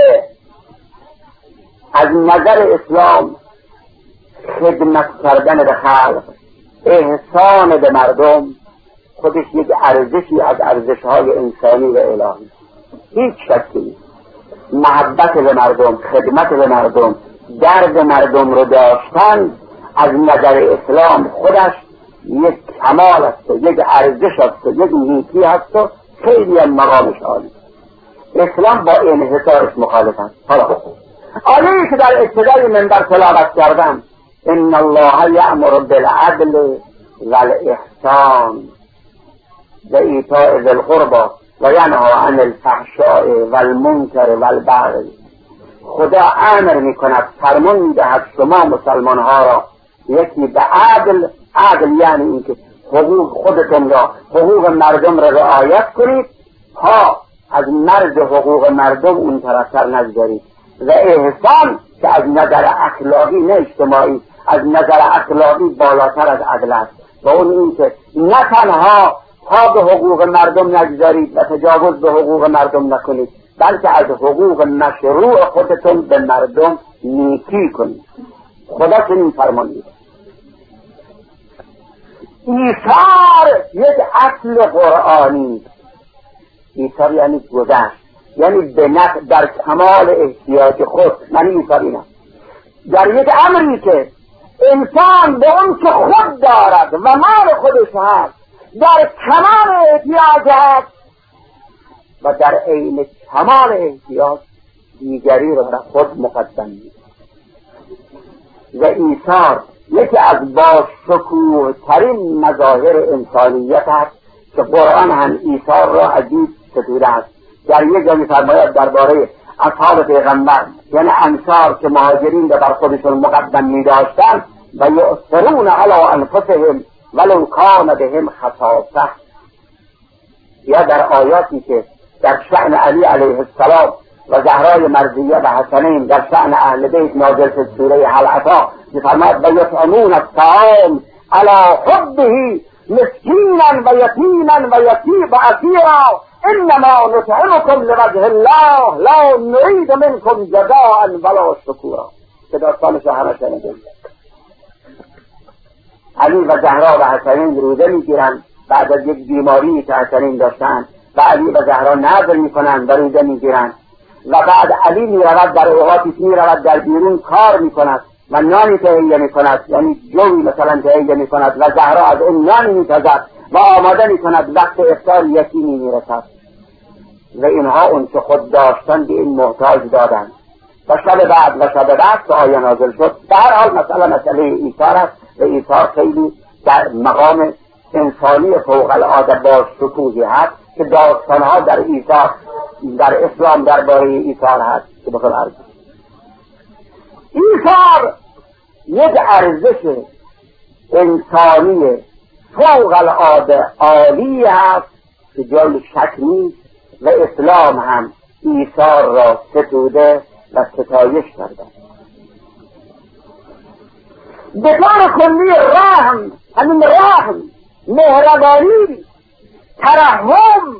از نظر اسلام خدمت کردن به خلق، احسان به مردم، خودش یک ارزشی از ارزش‌های انسانی و الهی، هیچ شکی نیست. محبت به مردم، خدمت به مردم، درد مردم رو داشتن از نظر اسلام خودش یک کمال است و یک ارزش است و یک نیکی است و خیلی هم مقامش عالی. اسلام با انحصارش مخالف است. حالا آیه‌ای که در ابتدای منبر تلاوت کردم، ان الله یأمر بالعدل والاحسان و ایتاء ذی القربی و ینهی عن الفحشاء والمنکر والبغی، خدا امر میکند، فرمان میدهد شما مسلمان ها را یکی به عدل. عدل یعنی اینکه حقوق خودتون را، حقوق مردم را رعایت کنید، ها از مرز حقوق مردم اون طرفتر نگذارید. و احسان که از نظر اخلاقی نه اجتماعی، از نظر اخلاقی بالاتر از عدل است و اون این که نه تنها ها به حقوق مردم نگذارید و تجاوز به حقوق مردم نکنید، بلکه از حقوق مشروع خودتون به مردم نیکی کنید. خدا چنین فرمان میده. ایثار یک اصل قرآنی. ایثار یعنی گذشت، یعنی به نفع در کمال احتیاج خود. من ایثار اینم در یک امری که انسان به اون که خود دارد و مال خودش هست در کمال احتیاج هست و در عین کمال احتیاج دیگری را برای خود مقدم می‌کند. و ایثار یکی از با شکوه ترین مظاهر انسانیت است که قرآن هم ایثار را عجیب ستوده است. در یک جا می‌فرماید درباره اصحاب پیغمبر، یعنی انصار که مهاجرین را بر خودشون مقدم می‌داشتند، و یؤثرون علی انفسهم ولو کان بهم خصاصه. یا در آیاتی که در شأن علی علیه السلام و زهرای مرضیه و حسنین در شأن اهل بیت نازل شد سوره هل اتی، می‌فرماید و یطعمون الطعام علی حبه مسکینا و یتیما و یتیم و اسیرا انما نطعمکم لوجه الله لا نريد منکم جزاء ولا شکورا. که داستانش همه شنیدید. علی و زهرا و حسنین روزه میگیرند بعد از یک بیماری که حسنین داشتند و علی و زهرا نذر میکنند و روزه میگیرند و بعد علی میرود در اوقاتی میرود در بیرون کار میکند و نانی تهیه میکند، یعنی جوی مثلا تهیه میکند و زهرا از اون نانی میتازد و آماده میکند، وقت افطار یتیمی میرسد و اینها اون که خود داشتن به این محتاج دادند. و شب بعد و شب بعد که آیه نازل شد. در هر حال مسئله مسئله ایثار است و ایثار خیلی در مقام انسانی فوق العاده با شکوهی هست که داستانها در ایثار در اسلام درباره ایثار هست که بخواد عرض. ایثار یک ارزش انسانی فوق العاده عالی هست که جای شک نیست و اسلام هم ایثار را ستوده و ستایش کرده. به طور کلی رحم، همین رحم، مهربانی، ترحم،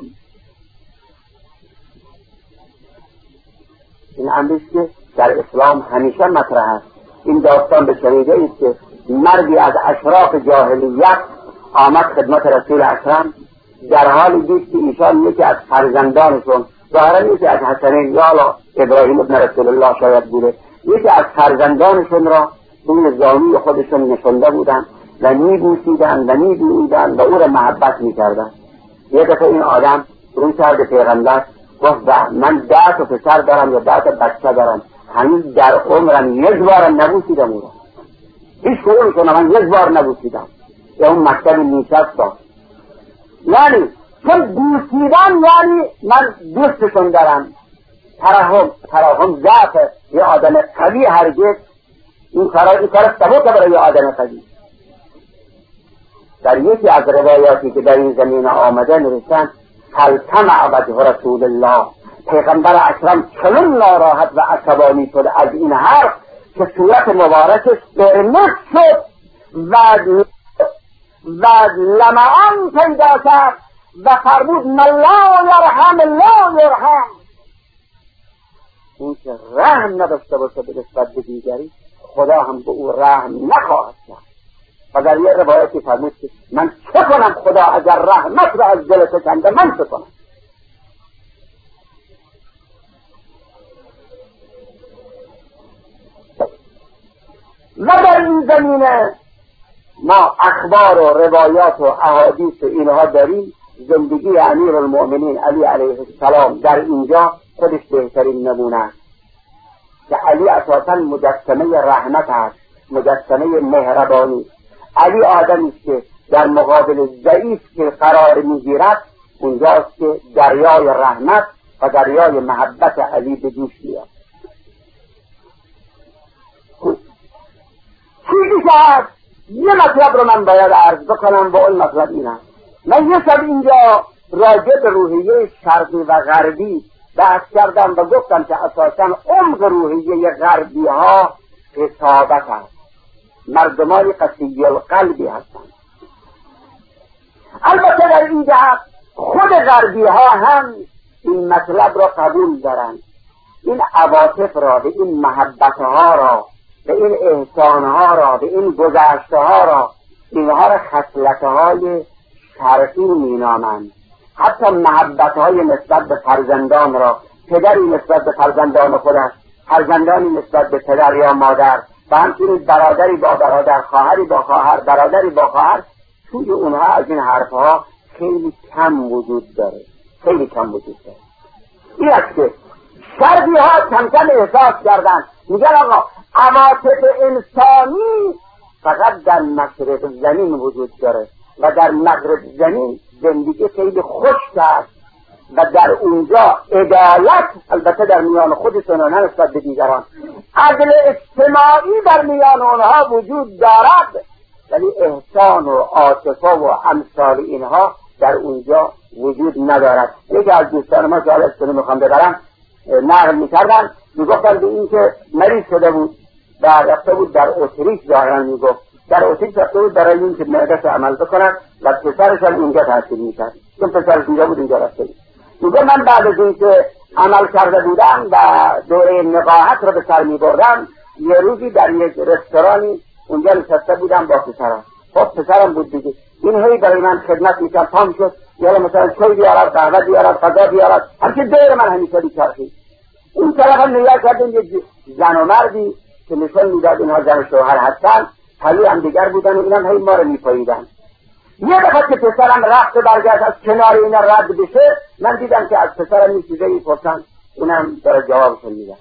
این امریست که در اسلام همیشه مطرح است. این داستان به شنیده است که مردی از اشراف جاهلیت آمد خدمت رسول اکرم، در حالی دید که ایشان یکی از فرزندانشون، ظاهرا یکی از حسنین یا ابراهیم ابن رسول الله شاید بوده، یکی از فرزندانشون را روی زانوی خودشون نشانده بودن و میبوسیدن و میبویدن و او را محبت میکردن. یک دفعه این آدم روی کرد پیغمبر گفت من ده تا پسر دارم یا ده تا بچه دارم، هنوز در عمرم یک بارم نبوسیدم او را، هیچ کدوم کنم من یک بار نبوسیدم. یا اون مکتب نیشست داشت، یعنی چون بوسیدن یعنی من دوستشون دارم. ترحم ترحم ضعف یه آدم قوی هرگز این کار این کار سبوت برای یه آدم قوی. در یکی از روایاتی که در این زمینه آمده نوشتن فالتمع وجه رسول الله، پیغمبر اکرم چنان ناراحت و عصبانی شد از این حرف که صورت مبارکش قرمز شد و و لمعان پیدا کرد و فرمود من لا یرحم لا یرحم. این که رحم نداشته باشه به نسبت به دیگری، خدا هم به او رحم نخواهد کرد. و در یه روایتی فرمود که من چه کنم خدا اگر رحمت را از دل تو کنده، من چه کنم؟ و در این زمینه ما اخبار و روایات و احادیث و اینها داریم. زندگی امیر المؤمنین علی علیه السلام در اینجا خودش بهترین نمونه که علی اساسا مجسمه رحمت است، مجسمه مهربانی. علی آدمی است که در مقابل ضعیف که قرار میگیرد اونجاست که دریای رحمت و دریای محبت علی به جوش میاد. چیزی که هست یه مطلب رو من باید عرض بکنم با اون مطلب اینه. من یه شب اینجا راجع به روحیه شرقی و غربی بحث کردم و گفتم که اساساً عمق روحیه غربی ها حسابت هست، مردمانی قسی القلبی هستند. البته در این جهت خود غربی ها هم این مطلب را قبول دارند، این عواطف را، به این محبت ها را، به این احسان ها را، به این گذشته ها را، اینها را خصلت های شرقی می نامند. حتی محبت های نسبت به فرزندان را، پدری نسبت به فرزندان خودش، فرزندانی نسبت به پدر یا مادر و همچنین برادری با برادر، خواهری با خواهر، برادری با خواهر، توی اونها از این حرفها خیلی کم وجود داره، خیلی کم وجود داره. این است که شرقی ها کم کم احساس کردن، میگن آقا عواطف انسانی فقط در مشرق زمین وجود داره و در مغرب زمین زندگی خیلی خشک است و در اونجا عدالت البته در میان خودشون و نه نسبت به دیگران، عدل اجتماعی در میان اونها وجود دارد، ولی احسان و عاطفه و امثال اینها در اونجا وجود ندارد. یکی از دوستان ما که حالا اسمش میخوام ببرم نقل میکردن، میگفتن به این که مریض شده بود و رفته بود در اتریش، ظاهرا میگفت در اتریش رفته بود برای این که معده‌اش عمل بکنن و پسرش هم اینجا تحصیل میکرد، چون پسرش اینجا بود اینجا رفته بود. میگه من بعد از این که عمل کرده بودم و دوره نقاهت رو به سر میبردم، یه روزی در یک رستورانی اونجا نشسته بودم با پسرم. خب پسرم بود دیگه، این هی برای من خدمت میکرد، پام شد یا مثلا چای بیارد، قهوه بیارد، غذا بیارد، هرچی دور من همیشه بیچرخید. اون طرف هم نگاه کردیم یک زن و مردی که نشون میداد اینها زن و شوهر هستن، پلو هم دیگر بودن و اینم هی ما رو میپاییدن. یه دفعه که پسرم رفت برگشت از کنار اینا رد بشه، من دیدم که از پسرم این چیزه میپرسن، اونم داره جوابشون میدهد.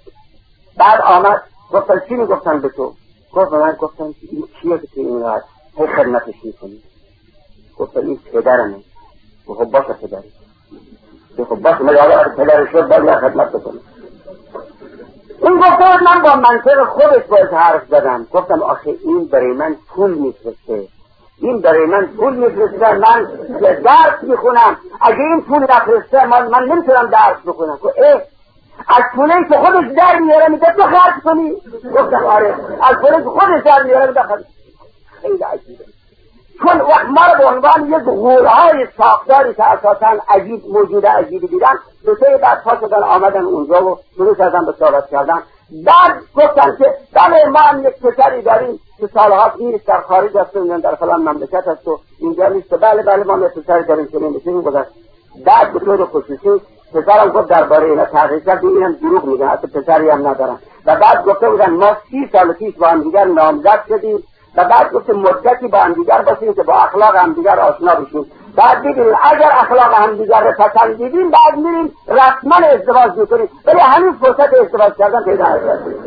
بعد آمد گفتن چی میگفتن به تو؟ گفت من گفتن این چیه که این را هی خدمتش میکنی؟ گفتن این پدرمه. خب باشه پدری. خب باشه من حالا پدر شد باید خدمت بکنم. این گفته من با منطق خودش باید حرف زدم. گفتم آخه این برای من پول میفرسته، این برای من پول میفرسته، من درس میخونم، اگه این پول نفرسته من, من نمیتونم درس بخونم. گفت اه از پولی که خودش در میاره میده تو خرج کنی؟ گفتم آره از پولی که خودش در میاره میده خرج. خیلی عجیبه، چون وقت ما رو به عنوان یک غولهای ساختاری که اساساً عجیب موجود عجیبی دیدن، دوتای بعد پا شدن آمدن اونجا و شروع کردن به صحبت کردن. بعد گفتن که بله ما هم یک پسری داریم که سالها نیست در خارج است و در فلان مملکت است و اینجا نیست. بله بله ما یک پسری داریم که نمیشیم گذاشت. بعد به طور خصوصی پسرم گفت درباره اینا تحقیق کرد اینم دروغ میگن، اصلا پسری هم ندارن. و بعد گفته بودن ما سی سال پیش با هم دیگر نامزد شدیم و بعد گفت مدتی با هم دیگر باشیم که با اخلاق هم دیگر آشنا بشیم. بعد دیدیم اگر اخلاق هم دیگر رو پسندیدیم بعد میریم رسما ازدواج میکنیم، ولی همین فرصت ازدواج کردن پیدا نکردیم.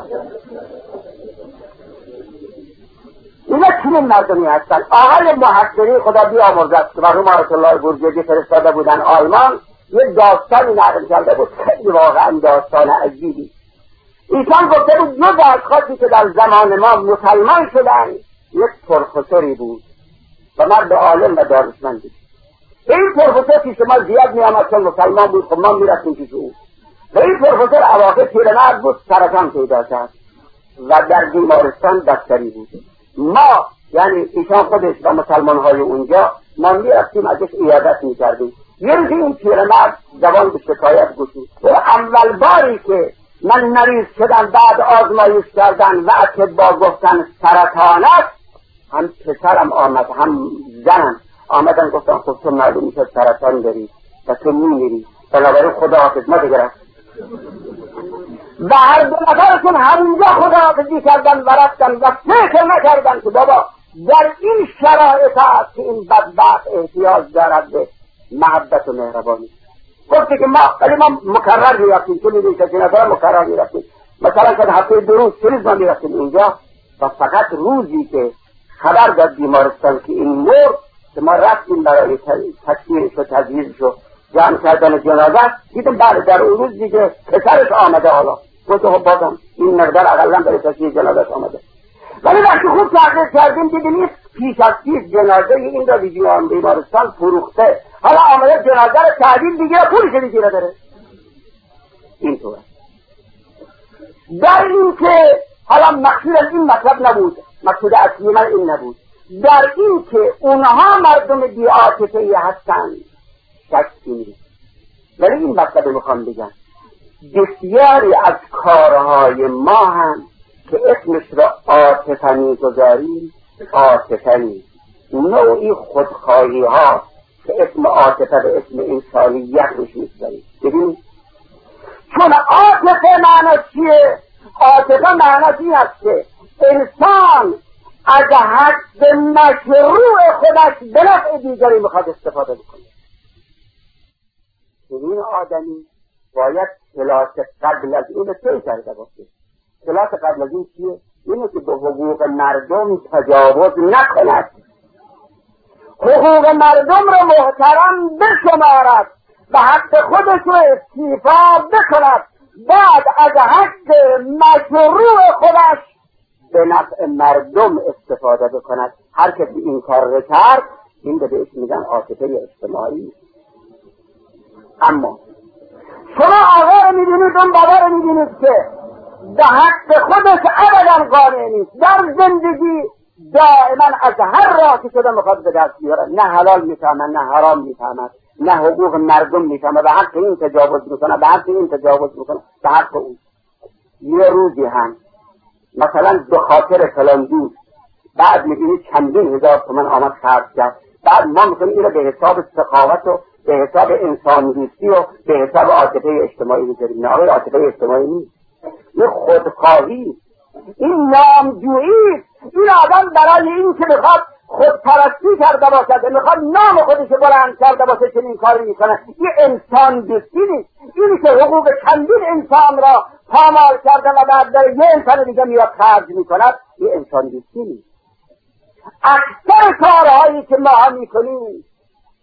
اینا چنین مردمی هستن. آقای محققی خدا بیامرزد که مرحوم آیت الله بورجردی فرستاده بودن آلمان، یک داستانی نقل کرده بود خیلی واقعا داستان عجیبی. ایشان گفته بود جز اشخاصی که در زمان ما مسلمان شدن یک پروفسوری بود و مرد عالم و دانشمندی. این پروفسور پیش ما زیاد میآمد چون مسلمان بود، خب ما میرفتیم پیش او. و این پروفسور اواخر پیرمرد بود، سرطان پیدا کرد و در بیمارستان دفتری بود. ما یعنی ایشان خودش و مسلمان های اونجا ما میرفتیم ازش عیادت میکردیم. یه روزی این پیرمرد زبان به شکایت گشود و اول باری که من مریض شدم بعد آزمایش کردن و اطباء گفتن سرطان است، هم پسرم آمد هم زنم آمدن گفتن خب تو معلوم میشه سرطان داری و تو میمیری، بنابراین خداحافظ ما دیگر است. و هر دو نفرشون همونجا خداحافظی کردن و رفتن و فکر نکردن که بابا در این شرایط است که این بدبخت احتیاج دارد به محبت و مهربانی. گفته که ما ولی ما مکرر میرفتیم، چون این کسی نداره مکرر میرفتیم. مثلا که هفته دو روز سه روز ما میرفتیم اینجا و فقط روزی که خبر داد بیمارستان که این مرد که ما رفتیم برای تکفیرش و تجهیزش و جمع کردن جنازه، دیدم بعد در اون روز دیگه پسرش آمده. حالا گفته خب بازم این مقدار اقلا برای تکفیر جنازه آمده. ولی وقتی خوب تحقیق کردیم دیدیم این پیش از پیش جنازه این را بیجوان بیمارستان فروخته، حالا آمده جنازه را تعدیل بگیره پولش بگیره داره. این طور در این که حالا مقصود از این مطلب نبود، مقصود اصلی من این نبود، در این که اونها مردم بی عاطفه‌ای هستند شکی نیست. ولی این مطلب میخوام بگم بسیاری از کارهای ما هم که اسمش را عاطفه میگذاریم عاطفه نیست، نوعی خودخواهی ها که اسم عاطفه به اسم انسانیت روش میگذاریم. ببینید چون عاطفه معنی چیه؟ عاطفه معنی این است که انسان از حد مشروع خودش به نفع دیگری میخواد استفاده بکنه. این آدمی باید کلاس قبل از این طی کرده باشه. کلاس قبل از این چیه؟ اینه که به حقوق مردم تجاوز نکند، حقوق مردم رو محترم بشمارد و حق خودش رو استیفا بکند، بعد از حق مشروع خودش به نفع مردم استفاده بکند. هر کسی این کار رو کرد این به بهش میگن عاطفه اجتماعی. اما شما آقا رو میدونید اون بابا رو میدونید که به حق خودش ابدا قانع نیست، در زندگی دائما از هر راه که شده میخواد به دست بیاره، نه حلال میفهمد نه حرام میفهمد، نه حقوق مردم میفهمد، به حق این تجاوز میکنه، به حق این تجاوز میکنه، به حق اون. یه روزی هم مثلا به خاطر فلان دوست بعد میبینید چندین هزار تومان آمد خرج کرد، بعد ما میکنیم این رو به حساب سخاوت و به حساب انسان دوستی و به حساب عاطفه اجتماعی میذاریم. نه آقای عاطفه اجتماعی نیست، این خودخواهی، این نامجویی. این آدم برای این که میخواد خودپرستی کرده باشد، میخواد نام خودش بلند کرده باشه چنین کاری میکنه. این انسان دوستی نیست. اینی که حقوق چندین انسان را پامال کرده و بعد در یه انسان دیگه میاد خرج میکند، این انسان دوستی نیست. اکثر کارهایی که ما هم میکنیم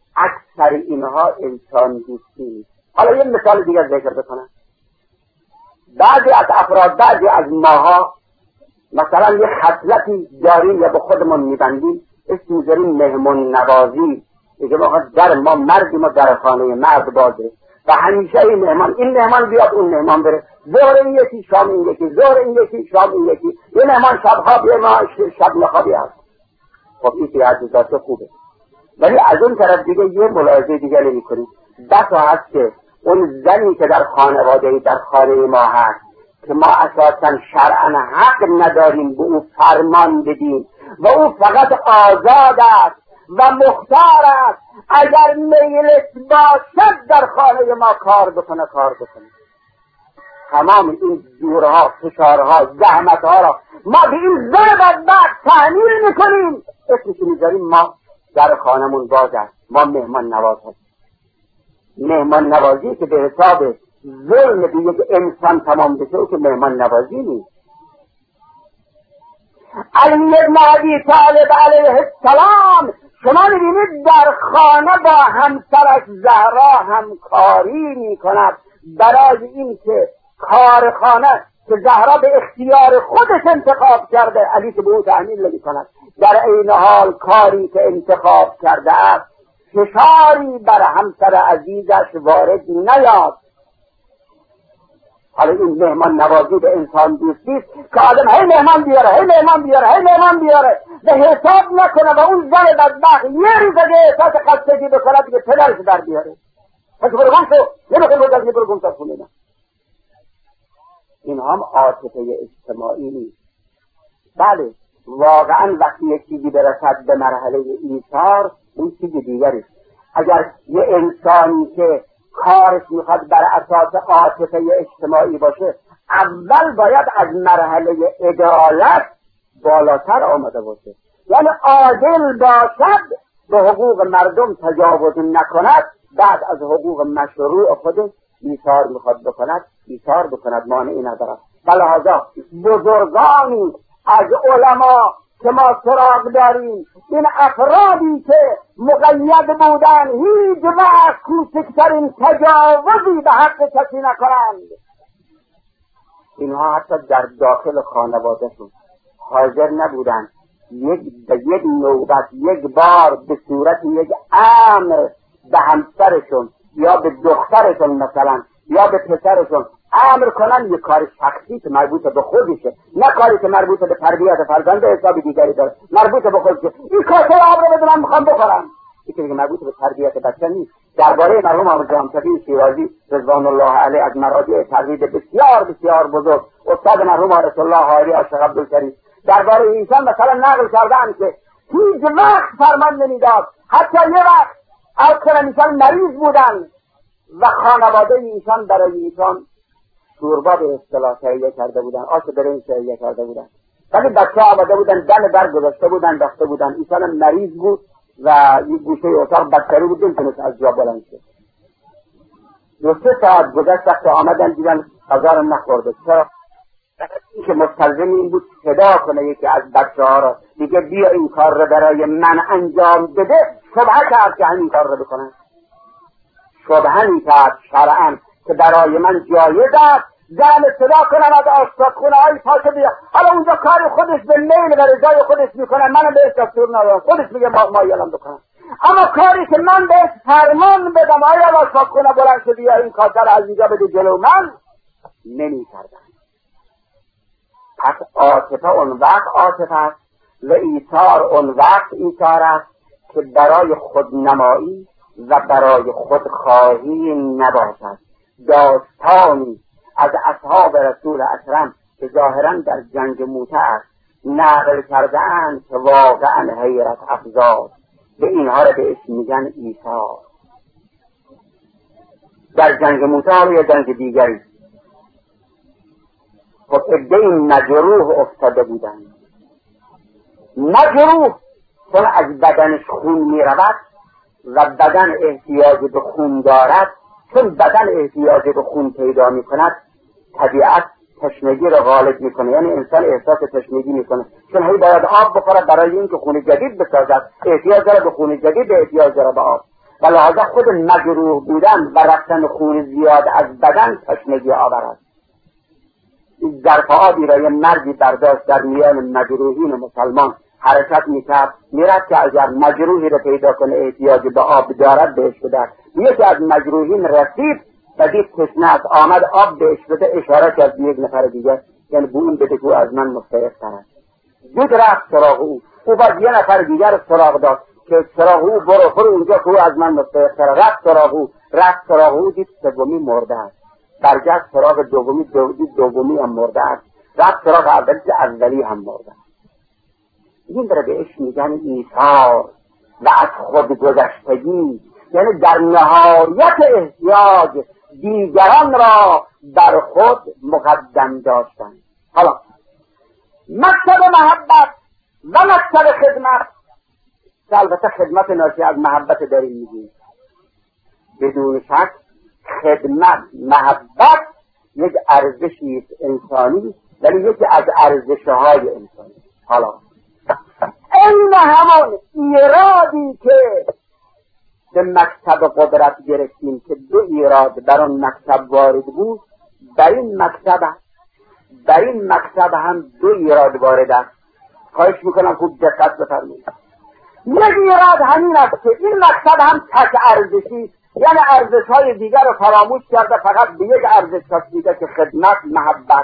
اکثر اینها انسان دوستی نیست. حالا یه مثال دیگر ذکر بکنم. بعضی از افراد، بعضی از ماها مثلا یه خصلتی داریم یا به خودمون میبندیم، اسم میذاریم مهمون نوازی. دیگه واقعا در ما مردیم و در خانه مرد بازه و همیشه این مهمان این مهمان بیاد اون مهمان بره، ظهر این یکی شام این یکی، ظهر این یکی شام این یکی، یه مهمان شبها بیه ما شب نخوابی هست. خب این که عزیزات خوبه، ولی از اون طرف دیگه یه ملاحظه دیگه نمی کنیم. بسا هست که اون زنی که در خانواده در خانه ما هست که ما اساسا شرعا حق نداریم به او فرمان بدیم و او فقط آزاد است و مختار است، اگر میلش باشد در خانه ما کار بکنه کار بکنه. تمام این جورها، فشارها، زحمتها را ما به این زن بدبخت تحمیل میکنیم، اسمشو میذاریم ما در خانمون باز است، ما مهمان نواز هستیم. مهمان نوازی که به حساب ظلم به یک انسان تمام بشه او که مهمان نوازی نیست. علی بن ابی طالب علیه السلام شما می‌بینید در خانه با همسرش زهرا همکاری می‌کند برای اینکه کار خانه که زهرا به اختیار خودش انتخاب کرده، علی که به او تحمیل نمی‌کند، در عین حال کاری که انتخاب کرده است فشاری بر همسر عزیزش وارد نیاد. حالا این مهمان نوازی به انسان دوستی است که آدم هی مهمان بیاره هی مهمان بیاره هی مهمان بیاره و حساب نکنه و اون زن بدبخت یه روز اگه احساس خستگی بکنه دیگه پدرش در بیاره، پس برو گم شو، نمیخوای بودن برو گم شو خونه. این هم عاطفه اجتماعی نیست. بله واقعا وقتی یک چیزی برسد به مرحله ایثار اون چیز دیگری. اگر یه انسانی که کارش میخواد بر اساس عاطفه اجتماعی باشه اول باید از مرحله عدالت بالاتر آمده باشه، یعنی عادل باشد، به حقوق مردم تجاوز نکند، بعد از حقوق مشروع خودش ایثار میخواد بکند ایثار بکند، مانعی ندارد. بلحاظا بزرگانی از علما که ما سراغ داریم، این افرادی که مقید بودن هیچ وقت کوچکترین تجاوزی به حق کسی نکنند، اینها حتی در داخل خانوادهشون حاضر نبودن یک به یک نوبت یک بار به صورت یک امر به همسرشون یا به دخترشون مثلا یا به پسرشون امر کنن یک کار شخصی که مربوط به خودشه، نه کاری که مربوط به تربیت فرزند حساب دیگری داره، مربوط به خودشه. این کار که آب رو بدونم میخوام بخورم، این که دیگه مربوط به تربیت بچه نیست. درباره مرحوم آقای جهان‌طبیب شیرازی رضوان الله علیه از مراتع ترغیب بسیار بسیار بزرگ استاد مرحوم آیت الله حائری عاشق عبدالشریف درباره ایشان مثلا نقل کردن که هیچ وقت فرمان نمیداد، حتی یه وقت اصلا ایشان مریض بودن و خانواده ایشان برای ایشان شوربا به اصطلاح تهیه کرده بودن، آش برنج تهیه کرده بودن، ولی بچه آمده بودن دم در گذاشته بودن رفته بودن، ایشان مریض بود و یه گوشه اتاق بدتری بود نمیتونست از جا بلند شه. دو سه ساعت گذشت وقتی آمدن دیدن غذا رو نخورده. چرا؟ این که مستلزم این بود صدا کنه یکی از بچه ها رو دیگه بیا این کار رو برای من انجام بده، شبهه کرد که همین کار رو بکنن، شبهه می کرد شرعاً که برای من جایز است زن صدا کنم از آشپزخونه های پاشه بیا، حالا اونجا کار خودش به میل و رضای خودش میکنه، منم بهش دستور ندارم، خودش میگه ما مایلم بکنم، اما کاری که من بهش فرمان بدم آیا آشپزخونه بلند شد بیا این کار از اینجا بده جلو من، نمی کردن. پس عاطفه اون وقت عاطفه است و ایثار اون وقت ایثار است که برای خودنمایی و برای خودخواهی نباشد. داستانی از اصحاب رسول اکرم که ظاهرا در جنگ موته است نقل کرده اند که واقعا حیرت افزا، به اینها را بهش میگن ایثار. در جنگ موته یا جنگ دیگری خب عده‌ای مجروح افتاده بودن، مجروح چون از بدنش خون میرود و بدن احتیاج به خون دارد، چون بدن احتیاج به خون پیدا میکند طبیعت تشنگی را غالب میکنه، یعنی انسان احساس تشنگی میکنه، چون هی باید آب بخوره برای اینکه خون جدید بسازد، احتیاج داره به خون جدید، احتیاج داره به آب. و لحاظا خود مجروح بودن و رفتن خون زیاد از بدن تشنگی آورد. این ظرف آبی را یه مردی برداشت در میان مجروحین مسلمان حرکت میکرد، میرد که اگر مجروحی را پیدا کنه احتیاج به آب دارد بهش بده. یکی از مجروحین رسید و دید تشنه است، آمد آب بهش بده، اشاره کرد به یک نفر دیگر، یعنی به اون بده که از من مستحق تر. دید رفت سراغ او، او باید یه نفر دیگر سراغ داد که سراغ او برو برو اونجا که او از من مستحق تر. رفت سراغ او، رفت سراغ او، دید سومی مرده است. برگشت سراغ دومی، دید دومی هم مرده است. رفت سراغ اولی، اولی هم مرده است. این داره بهش میگن ایثار و از خود گذشتگی، یعنی در نهایت احتیاج دیگران را بر خود مقدم داشتن. حالا مکتب محبت و مکتب خدمت، البته خدمت ناشی از محبت داریم میگیم، بدون شک خدمت محبت یک ارزشی است انسانی، ولی یکی از ارزش‌های انسانی. حالا این همون ایرادی که به مکتب قدرت گرفتیم که دو ایراد در اون مکتب وارد بود، در این مکتب در این مکتب هم دو ایراد وارد است. خواهش میکنم خوب دقت بفرمایید. یک ایراد همین است که این مکتب هم تک ارزشی، یعنی ارزش‌های دیگر رو فراموش کرده، فقط به یک ارزش کشیده که خدمت، محبت.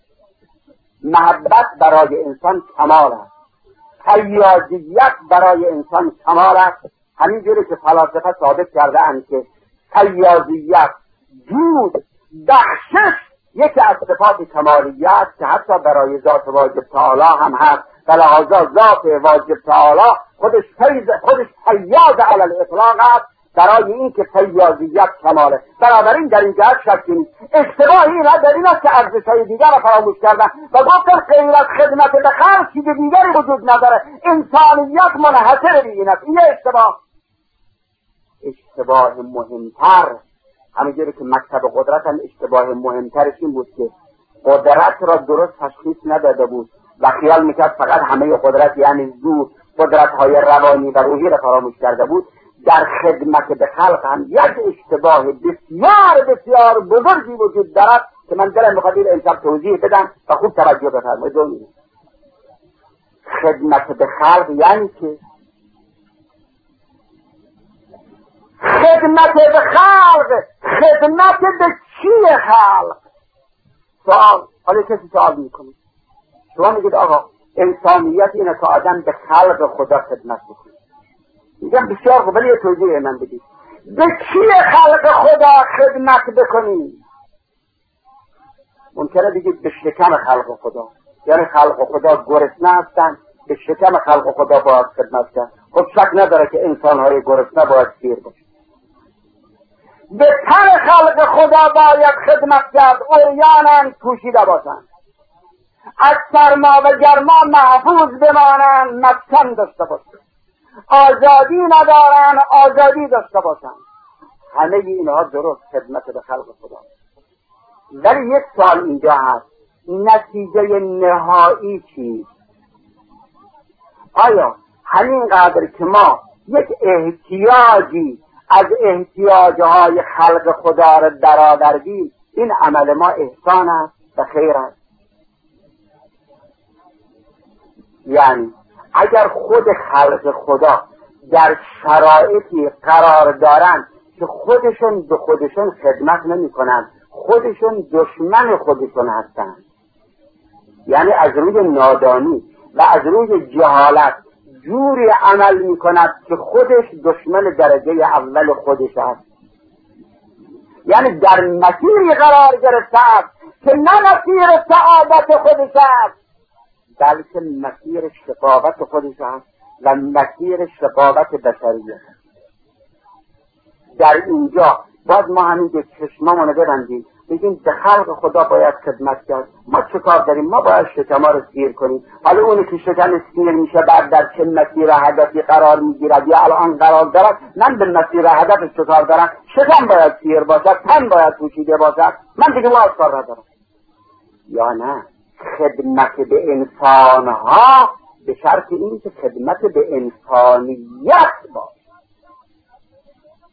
محبت برای انسان کمال است، حیاتیت برای انسان کمال است. همینجوری که فلاسفه ثابت کرده اند که حیاتیت، جود، بخشش یکی از صفات کمالیت که حتی برای ذات واجب تعالی هم هست، و لحاظا ذات واجب تعالی خودش فیض، خودش حیات علی الاطلاق است برای این که فیاضیت کماله. بنابراین در این جهت شکی نیست. اشتباهی اینا در این است که ارزش‌های دیگر را فراموش کردن و گفتن غیر از خدمت به خلق چیز دیگری وجود نداره، انسانیت منحصر به این است. این اشتباه. اشتباه مهمتر، همینجوری که مکتب قدرت هم اشتباه مهمترش این بود که قدرت را درست تشخیص نداده بود و خیال میکرد فقط همه قدرت یعنی زور، قدرت‌های روانی و روحی را فراموش کرده بود. در خدمت به خلق هم یک اشتباه بسیار بسیار بزرگی وجود دارد که من دلم میخواد این امشب توضیح بدم و خوب توجه بفرمایید. خدمت به خلق یعنی که خدمت به خلق، خدمت به چی خلق؟ سوال. حالا کسی سوال میکنه، شما میگید آقا انسانیت اینه که آدم به خلق خدا خدمت بکنه. میگم بسیار خوب، ولی یه توضیح من بدید. به کی خلق خدا خدمت بکنی؟ ممکنه بگید به شکم خلق خدا، یعنی خلق خدا گرسنه هستن، به شکم خلق خدا باید خدمت کرد. خب شک نداره که انسان‌های گرسنه باید سیر باشه. به تن خلق خدا باید خدمت کرد، عریانند پوشیده باشند، از سرما و گرما محفوظ بمانند، مسکن داشته باشند، آزادی ندارن، آزادی داشته باشن. همه اینها درست خدمت به خلق خدا. ولی یک سوال اینجا هست، نتیجه نهایی چیست؟ آیا همینقدر که ما یک احتیاجی از احتیاجهای خلق خدا را درآوردیم، این عمل ما احسان است و خیر است؟ یعنی اگر خود خلق خدا در شرایطی قرار دارن که خودشون به خودشون خدمت نمی کنن، خودشون دشمن خودشون هستن، یعنی از روی نادانی و از روی جهالت جوری عمل می کند که خودش دشمن درجه اول خودش است، یعنی در مسیری قرار گرفته است که نه مسیر سعادت خودش است، بلکه مسیر شقاوت خودش هست و مسیر شقاوت بشریت. در اینجا باید ما همین که چشممونو ببندیم بگیم به خلق خدا باید خدمت کرد. ما چه کار داریم؟ ما باید شکما رو سیر کنیم. حالا اونی که شکم سیر میشه بعد در چه مسیر هدفی قرار میگیرد یا الان قرار دارد، من به مسیر هدف چه کار دارم؟ شکم باید سیر باشد، تن باید پوشیده باشد، من دیگه واس کار ندارم. یا نه، خدمت به انسانها به شرط این که خدمت به انسانیت باشه.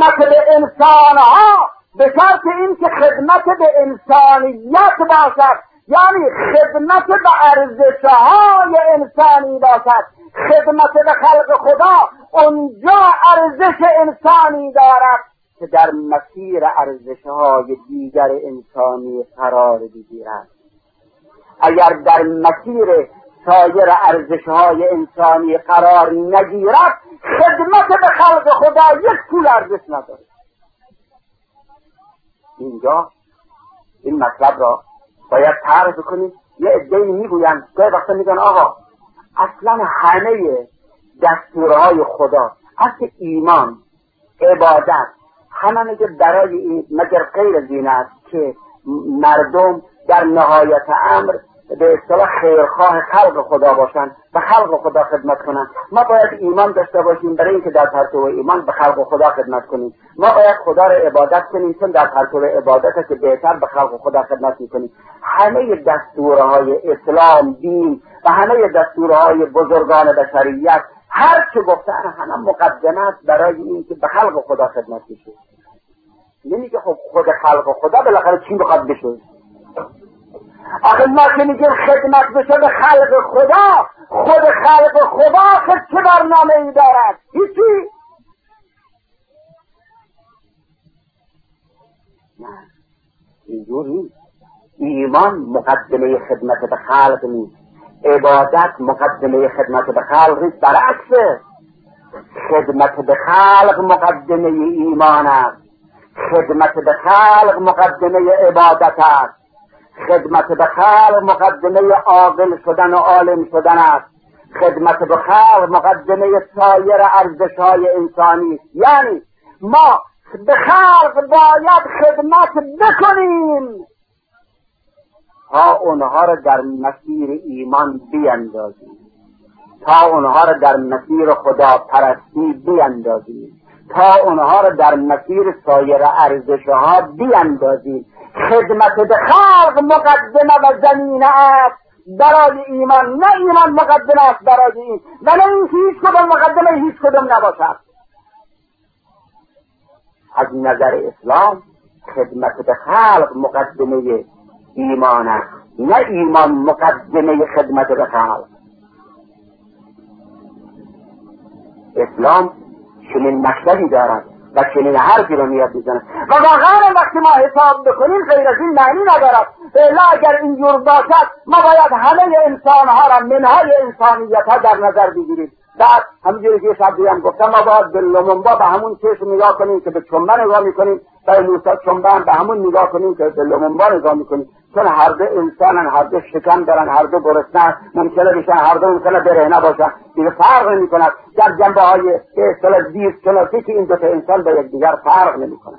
خدمت به انسانها به شرط این که خدمت به انسانیت باشد، یعنی خدمت به ارزشهای انسانی باشد. خدمت به خلق خدا اونجا ارزش انسانی دارد که در مسیر ارزشهای دیگر انسانی قرار بگیرد. اگر در مسیر سایر ارزشهای انسانی قرار نگیرد، خدمت به خلق خدا یک پول ارزش نداره. اینجا این مطلب را باید تعریف کنید. یه عده‌ای میگویند، گاهی وقتا میگن آقا اصلا همه دستورهای خدا، اصل ایمان، عبادت، همه میگه برای این، مگر غیر از این است که مردم در نهایت امر به اصطلاح خیرخواه خلق خدا باشن، به خلق خدا خدمت کنن. ما باید ایمان داشته باشیم برای اینکه در پرتو ایمان به خلق خدا خدمت کنیم. ما باید خدا را عبادت کنیم چون در پرتو عبادت که بهتر به خلق خدا خدمت میکنیم. همه دستورهای اسلام، دین و همه دستورهای بزرگان بشریت هر چه گفتن همه مقدمات برای اینکه به خلق خدا خدمت بشه. یعنی که خب خود خلق خدا بالاخره چی بخواد بشه؟ آخه ما که میگیم خدمت بشه به خلق خدا، خود خلق خدا که چه برنامه ای دارد؟ هیچی. نه اینجور نیست. ایمان مقدمه خدمت به خلق نیست، عبادت مقدمه خدمت به خلق نیست، برعکسه. خدمت به خلق مقدمه ایمان است، خدمت به خلق مقدمه عبادت است، خدمت به خلق مقدمه عاقل شدن و عالم شدن است، خدمت به خلق مقدمه سایر ارزش‌های انسانی. یعنی ما به خلق باید خدمت بکنیم تا اونها را در مسیر ایمان بیندازیم، تا اونها را در مسیر خدا پرستی بیندازیم، تا اونها را در مسیر سایر ارزش‌ها بیندازیم. خدمت به خلق مقدمه و زمینه است برای ایمان، نه ایمان مقدمه است برای این، و نه اینکه هیچ کدام مقدمه هیچ کدام نباشد. از نظر اسلام خدمت به خلق مقدمه ایمان است، نه ایمان مقدمه خدمت به خلق. اسلام چنین مکتبی دارد و چنین حرفی رو میاد میزنه و واقعا وقتی ما حساب بکنیم غیر از این معنی ندارد. الا اگر اینجور باشد ما باید همه انسانها را منهای انسانیت ها در نظر بگیریم. بعد همونجوری که شبیه هم گفتم ما باید به لومنبا به همون چشم نگاه کنیم که به چنبه نگاه میکنیم، به موسی چنبه به همون نگاه کنیم که به لومنبا نگاه میکنیم، چون هر دو انسانن، هر دو شکم دارن، هر دو گرسنه ممکنه بشن، هر دو ممکنه برهنه باشن. دیگه فرق نمیکنه در جنبه های به اصطلاح زیست شناسی که این دو تا انسان به یکدیگر فرق نمیکنن،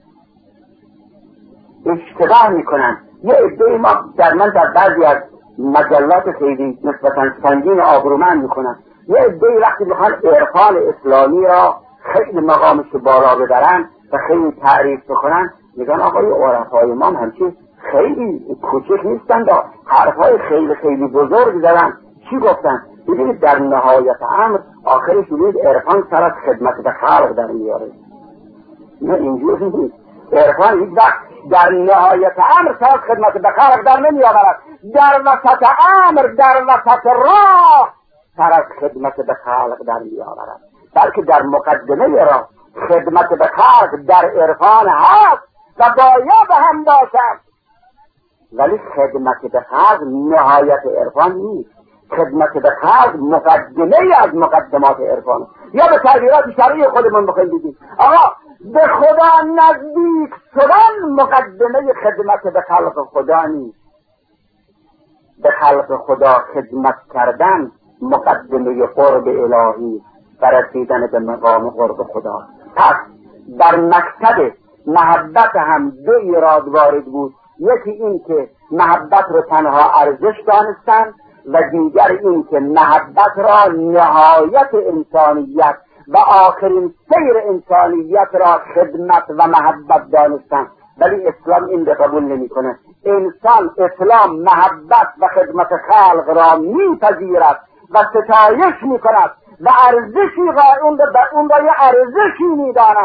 اشتباه میکنن. یه عده ما در من در بعضی از مجلات خیلی نسبتا سنگین آبرومند میکنن، یه عده وقتی میخوان عرفان اسلامی را خیلی مقامش بالا ببرن و خیلی تعریف بکنن، میگن آقای عرفای ما همچین خیلی کوچک نیستن، حرفای خیلی خیلی بزرگ زدن. چی گفتن؟ ببینید در نهایت امر آخرش ببینید عرفان سر از خدمت به خلق در میاره. نه اینجور نیست. عرفان هیچ وقت در نهایت امر سر از خدمت به خلق در نمیآورد، در وسط امر، در وسط راه سر از خدمت به خلق در میآورد، بلکه در مقدمه راه خدمت به خلق در عرفان هست و باید هم باشد، ولی خدمت به خلق نهایت عرفان نیست. خدمت به خلق مقدمه از مقدمات عرفان. یا به تعبیرات شرعی خودمون بخوایم بگیم آقا به خدا نزدیک شدن مقدمه خدمت به خلق خدا نیست، به خلق خدا خدمت کردن مقدمه قرب الهی و رسیدن به مقام قرب خدا. پس در مکتب محبت هم دو ایراد وارد بود، یکی این که محبت رو تنها ارزش دانستن و دیگر این که محبت را نهایت انسانیت و آخرین سیر انسانیت را خدمت و محبت دانستن. ولی اسلام این رو قبول نمی کنه. انسان اسلام محبت و خدمت خلق را میپذیرد و ستایش می کند و ارزشی را اون را یه ارزشی می داند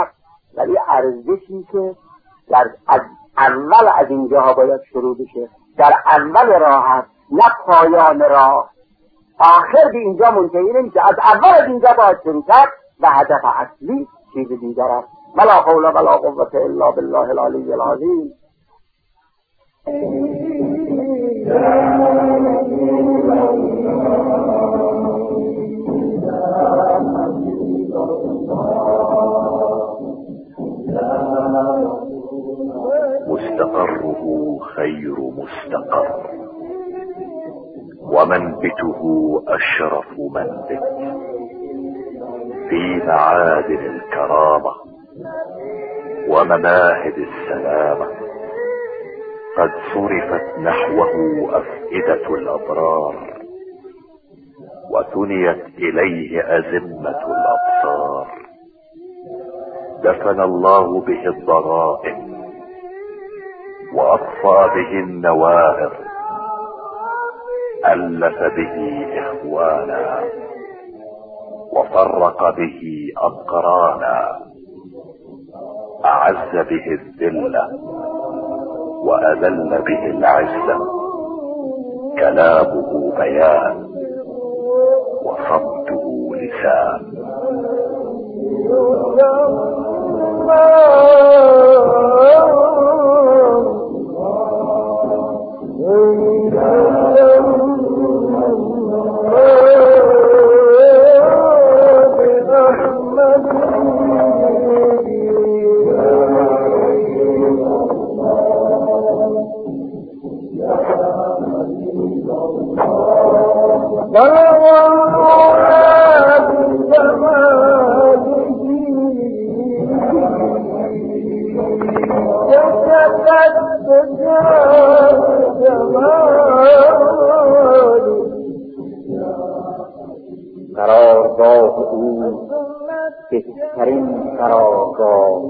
ولی ارزشی که در از اول از اینجاها باید شروع بشه، در اول راه هست، نه پایان راه. آخر به اینجا منتهی نمیشه، از اول از اینجا باید شروع کرد و هدف اصلی چیز دیگر است. ولا حول ولا قوة الا بالله العلی العظیم. مستقره خير مستقر، ومنبته أشرف منبت، في معادن الكرامة ومماهد السلامة، قد صرفت نحوه أفئدة الأبرار، وثنيت إليه أزمة الأبصار، دفن الله به الضغائن، وأطفأ به النوائر، ألف به إخوانا، وفرق به أقرانا، أعز به الذلة، وأذل به العزة، كلامه بيان، وصمته لسان. قرارگاه او بهترین قرارگاه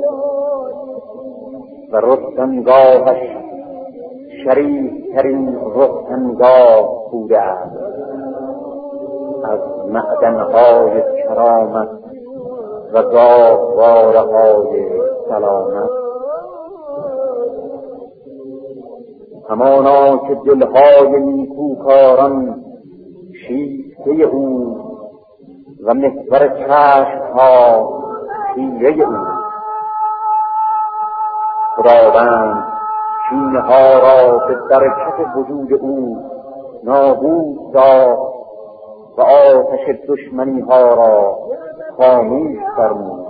و رستنگاهش شریفترین رستنگاه بوده است. از معدنهای کرامت و گاهواره‌های سلامت، همانا که دلهای نیکوکاران شیفته او و محور چشمها خیره او. خداوند کینه ها را به درکت وجود او نابود ساخت و آتش دشمنی ها را خاموش فرمود.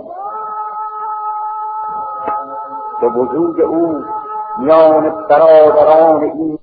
به وجود او میان برادران این